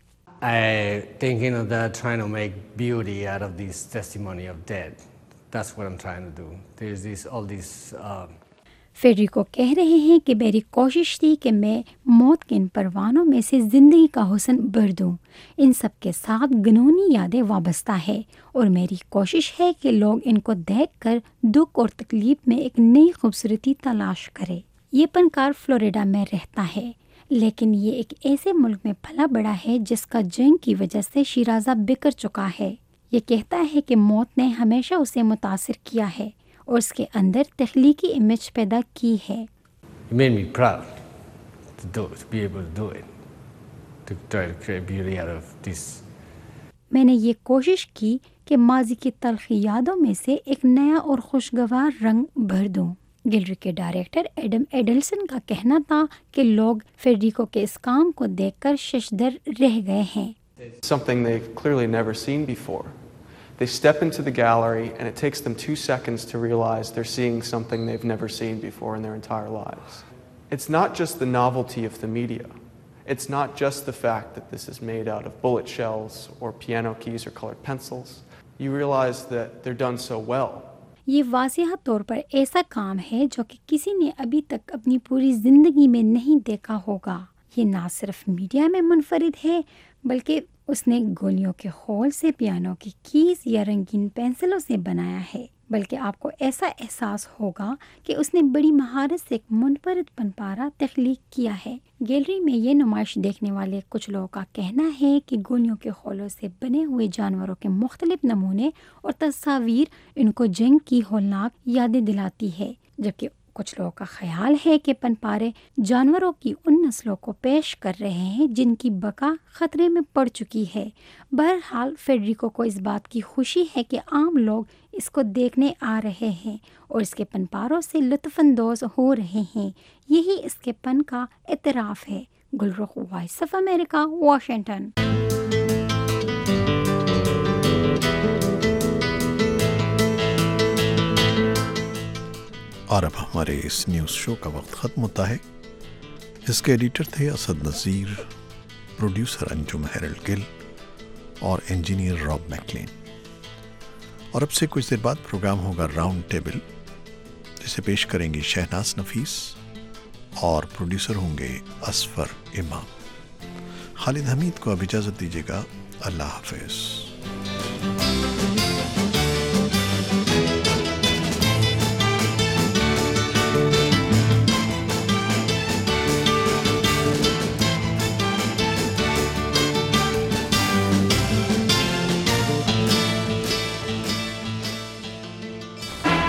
I thinking of that, trying to make beauty out of this testimony of death. That's what I'm trying to do. There's this, all these. Uh... Federico کہہ رہے ہیں کہ میری کوشش تھی کہ میں موت کے ان پروانوں میں سے زندگی کا حسن بھر دوں۔ ان سب کے ساتھ گنونی یادیں وابستہ ہے اور میری کوشش ہے کہ لوگ ان کو دیکھ کر دکھ اور تکلیف میں ایک نئی خوبصورتی تلاش کرے۔ یہ فنکار فلوریڈا میں رہتا ہے، لیکن یہ ایک ایسے ملک میں پلا بڑا ہے جس کا جنگ کی وجہ سے شیرازہ بکھر چکا ہے۔ یہ کہتا ہے کہ موت نے ہمیشہ اسے متاثر کیا ہے اور اس کے اندر تخلیقی امیج پیدا کی ہے۔ It made me proud to do it, to be able to do it, to try to create beauty out of this. میں نے یہ کوشش کی کہ ماضی کی تلخ یادوں میں سے ایک نیا اور خوشگوار رنگ بھر دوں۔ گیلری کے ڈائریکٹر ایڈم ایڈلسن کا کہنا تھا کہ لوگ فیڈریکو کے اس کام کو دیکھ کر ششدر رہ گئے ہیں۔ Something they've clearly never seen before. They step into the gallery and it takes them two seconds to realize they're seeing something they've never seen before in their entire lives. It's not just the novelty of the media. It's not just the fact that this is made out of bullet shells or piano keys or colored pencils. You realize that they're done so well. یہ واضح طور پر ایسا کام ہے جو کہ کسی نے ابھی تک اپنی پوری زندگی میں نہیں دیکھا ہوگا۔ یہ نہ صرف میڈیا میں منفرد ہے بلکہ اس نے گولیوں کے خول سے پیانو کی کیز یا رنگین پینسلوں سے بنایا ہے، بلکہ آپ کو ایسا احساس ہوگا کہ اس نے بڑی مہارت سے ایک منفرد پنپارا تخلیق کیا ہے۔ گیلری میں یہ نمائش دیکھنے والے کچھ لوگوں کا کہنا ہے کہ گولیوں کے خولوں سے بنے ہوئے جانوروں کے مختلف نمونے اور تصاویر ان کو جنگ کی ہولناک یادیں دلاتی ہے، جبکہ کچھ لوگوں کا خیال ہے کہ پنپارے جانوروں کی ان نسلوں کو پیش کر رہے ہیں جن کی بقا خطرے میں پڑ چکی ہے۔ بہرحال فیڈریکو کو اس بات کی خوشی ہے کہ عام لوگ اس کو دیکھنے آ رہے ہیں اور اس کے پنپاروں سے لطف اندوز ہو رہے ہیں۔ یہی اس کے پن کا اعتراف ہے۔ Gulrukh, voice of America, Washington. اور اب ہمارے اس نیوز شو کا وقت ختم ہوتا ہے۔ اس کے ایڈیٹر تھے اسد نذیر، پروڈیوسر انجم ہیرلڈ گل اور انجینئر راب میکلین۔ اور اب سے کچھ دیر بعد پروگرام ہوگا راؤنڈ ٹیبل، جسے پیش کریں گے شہناز نفیس اور پروڈیوسر ہوں گے اسفر امام۔ خالد حمید کو اب اجازت دیجیے گا، اللہ حافظ۔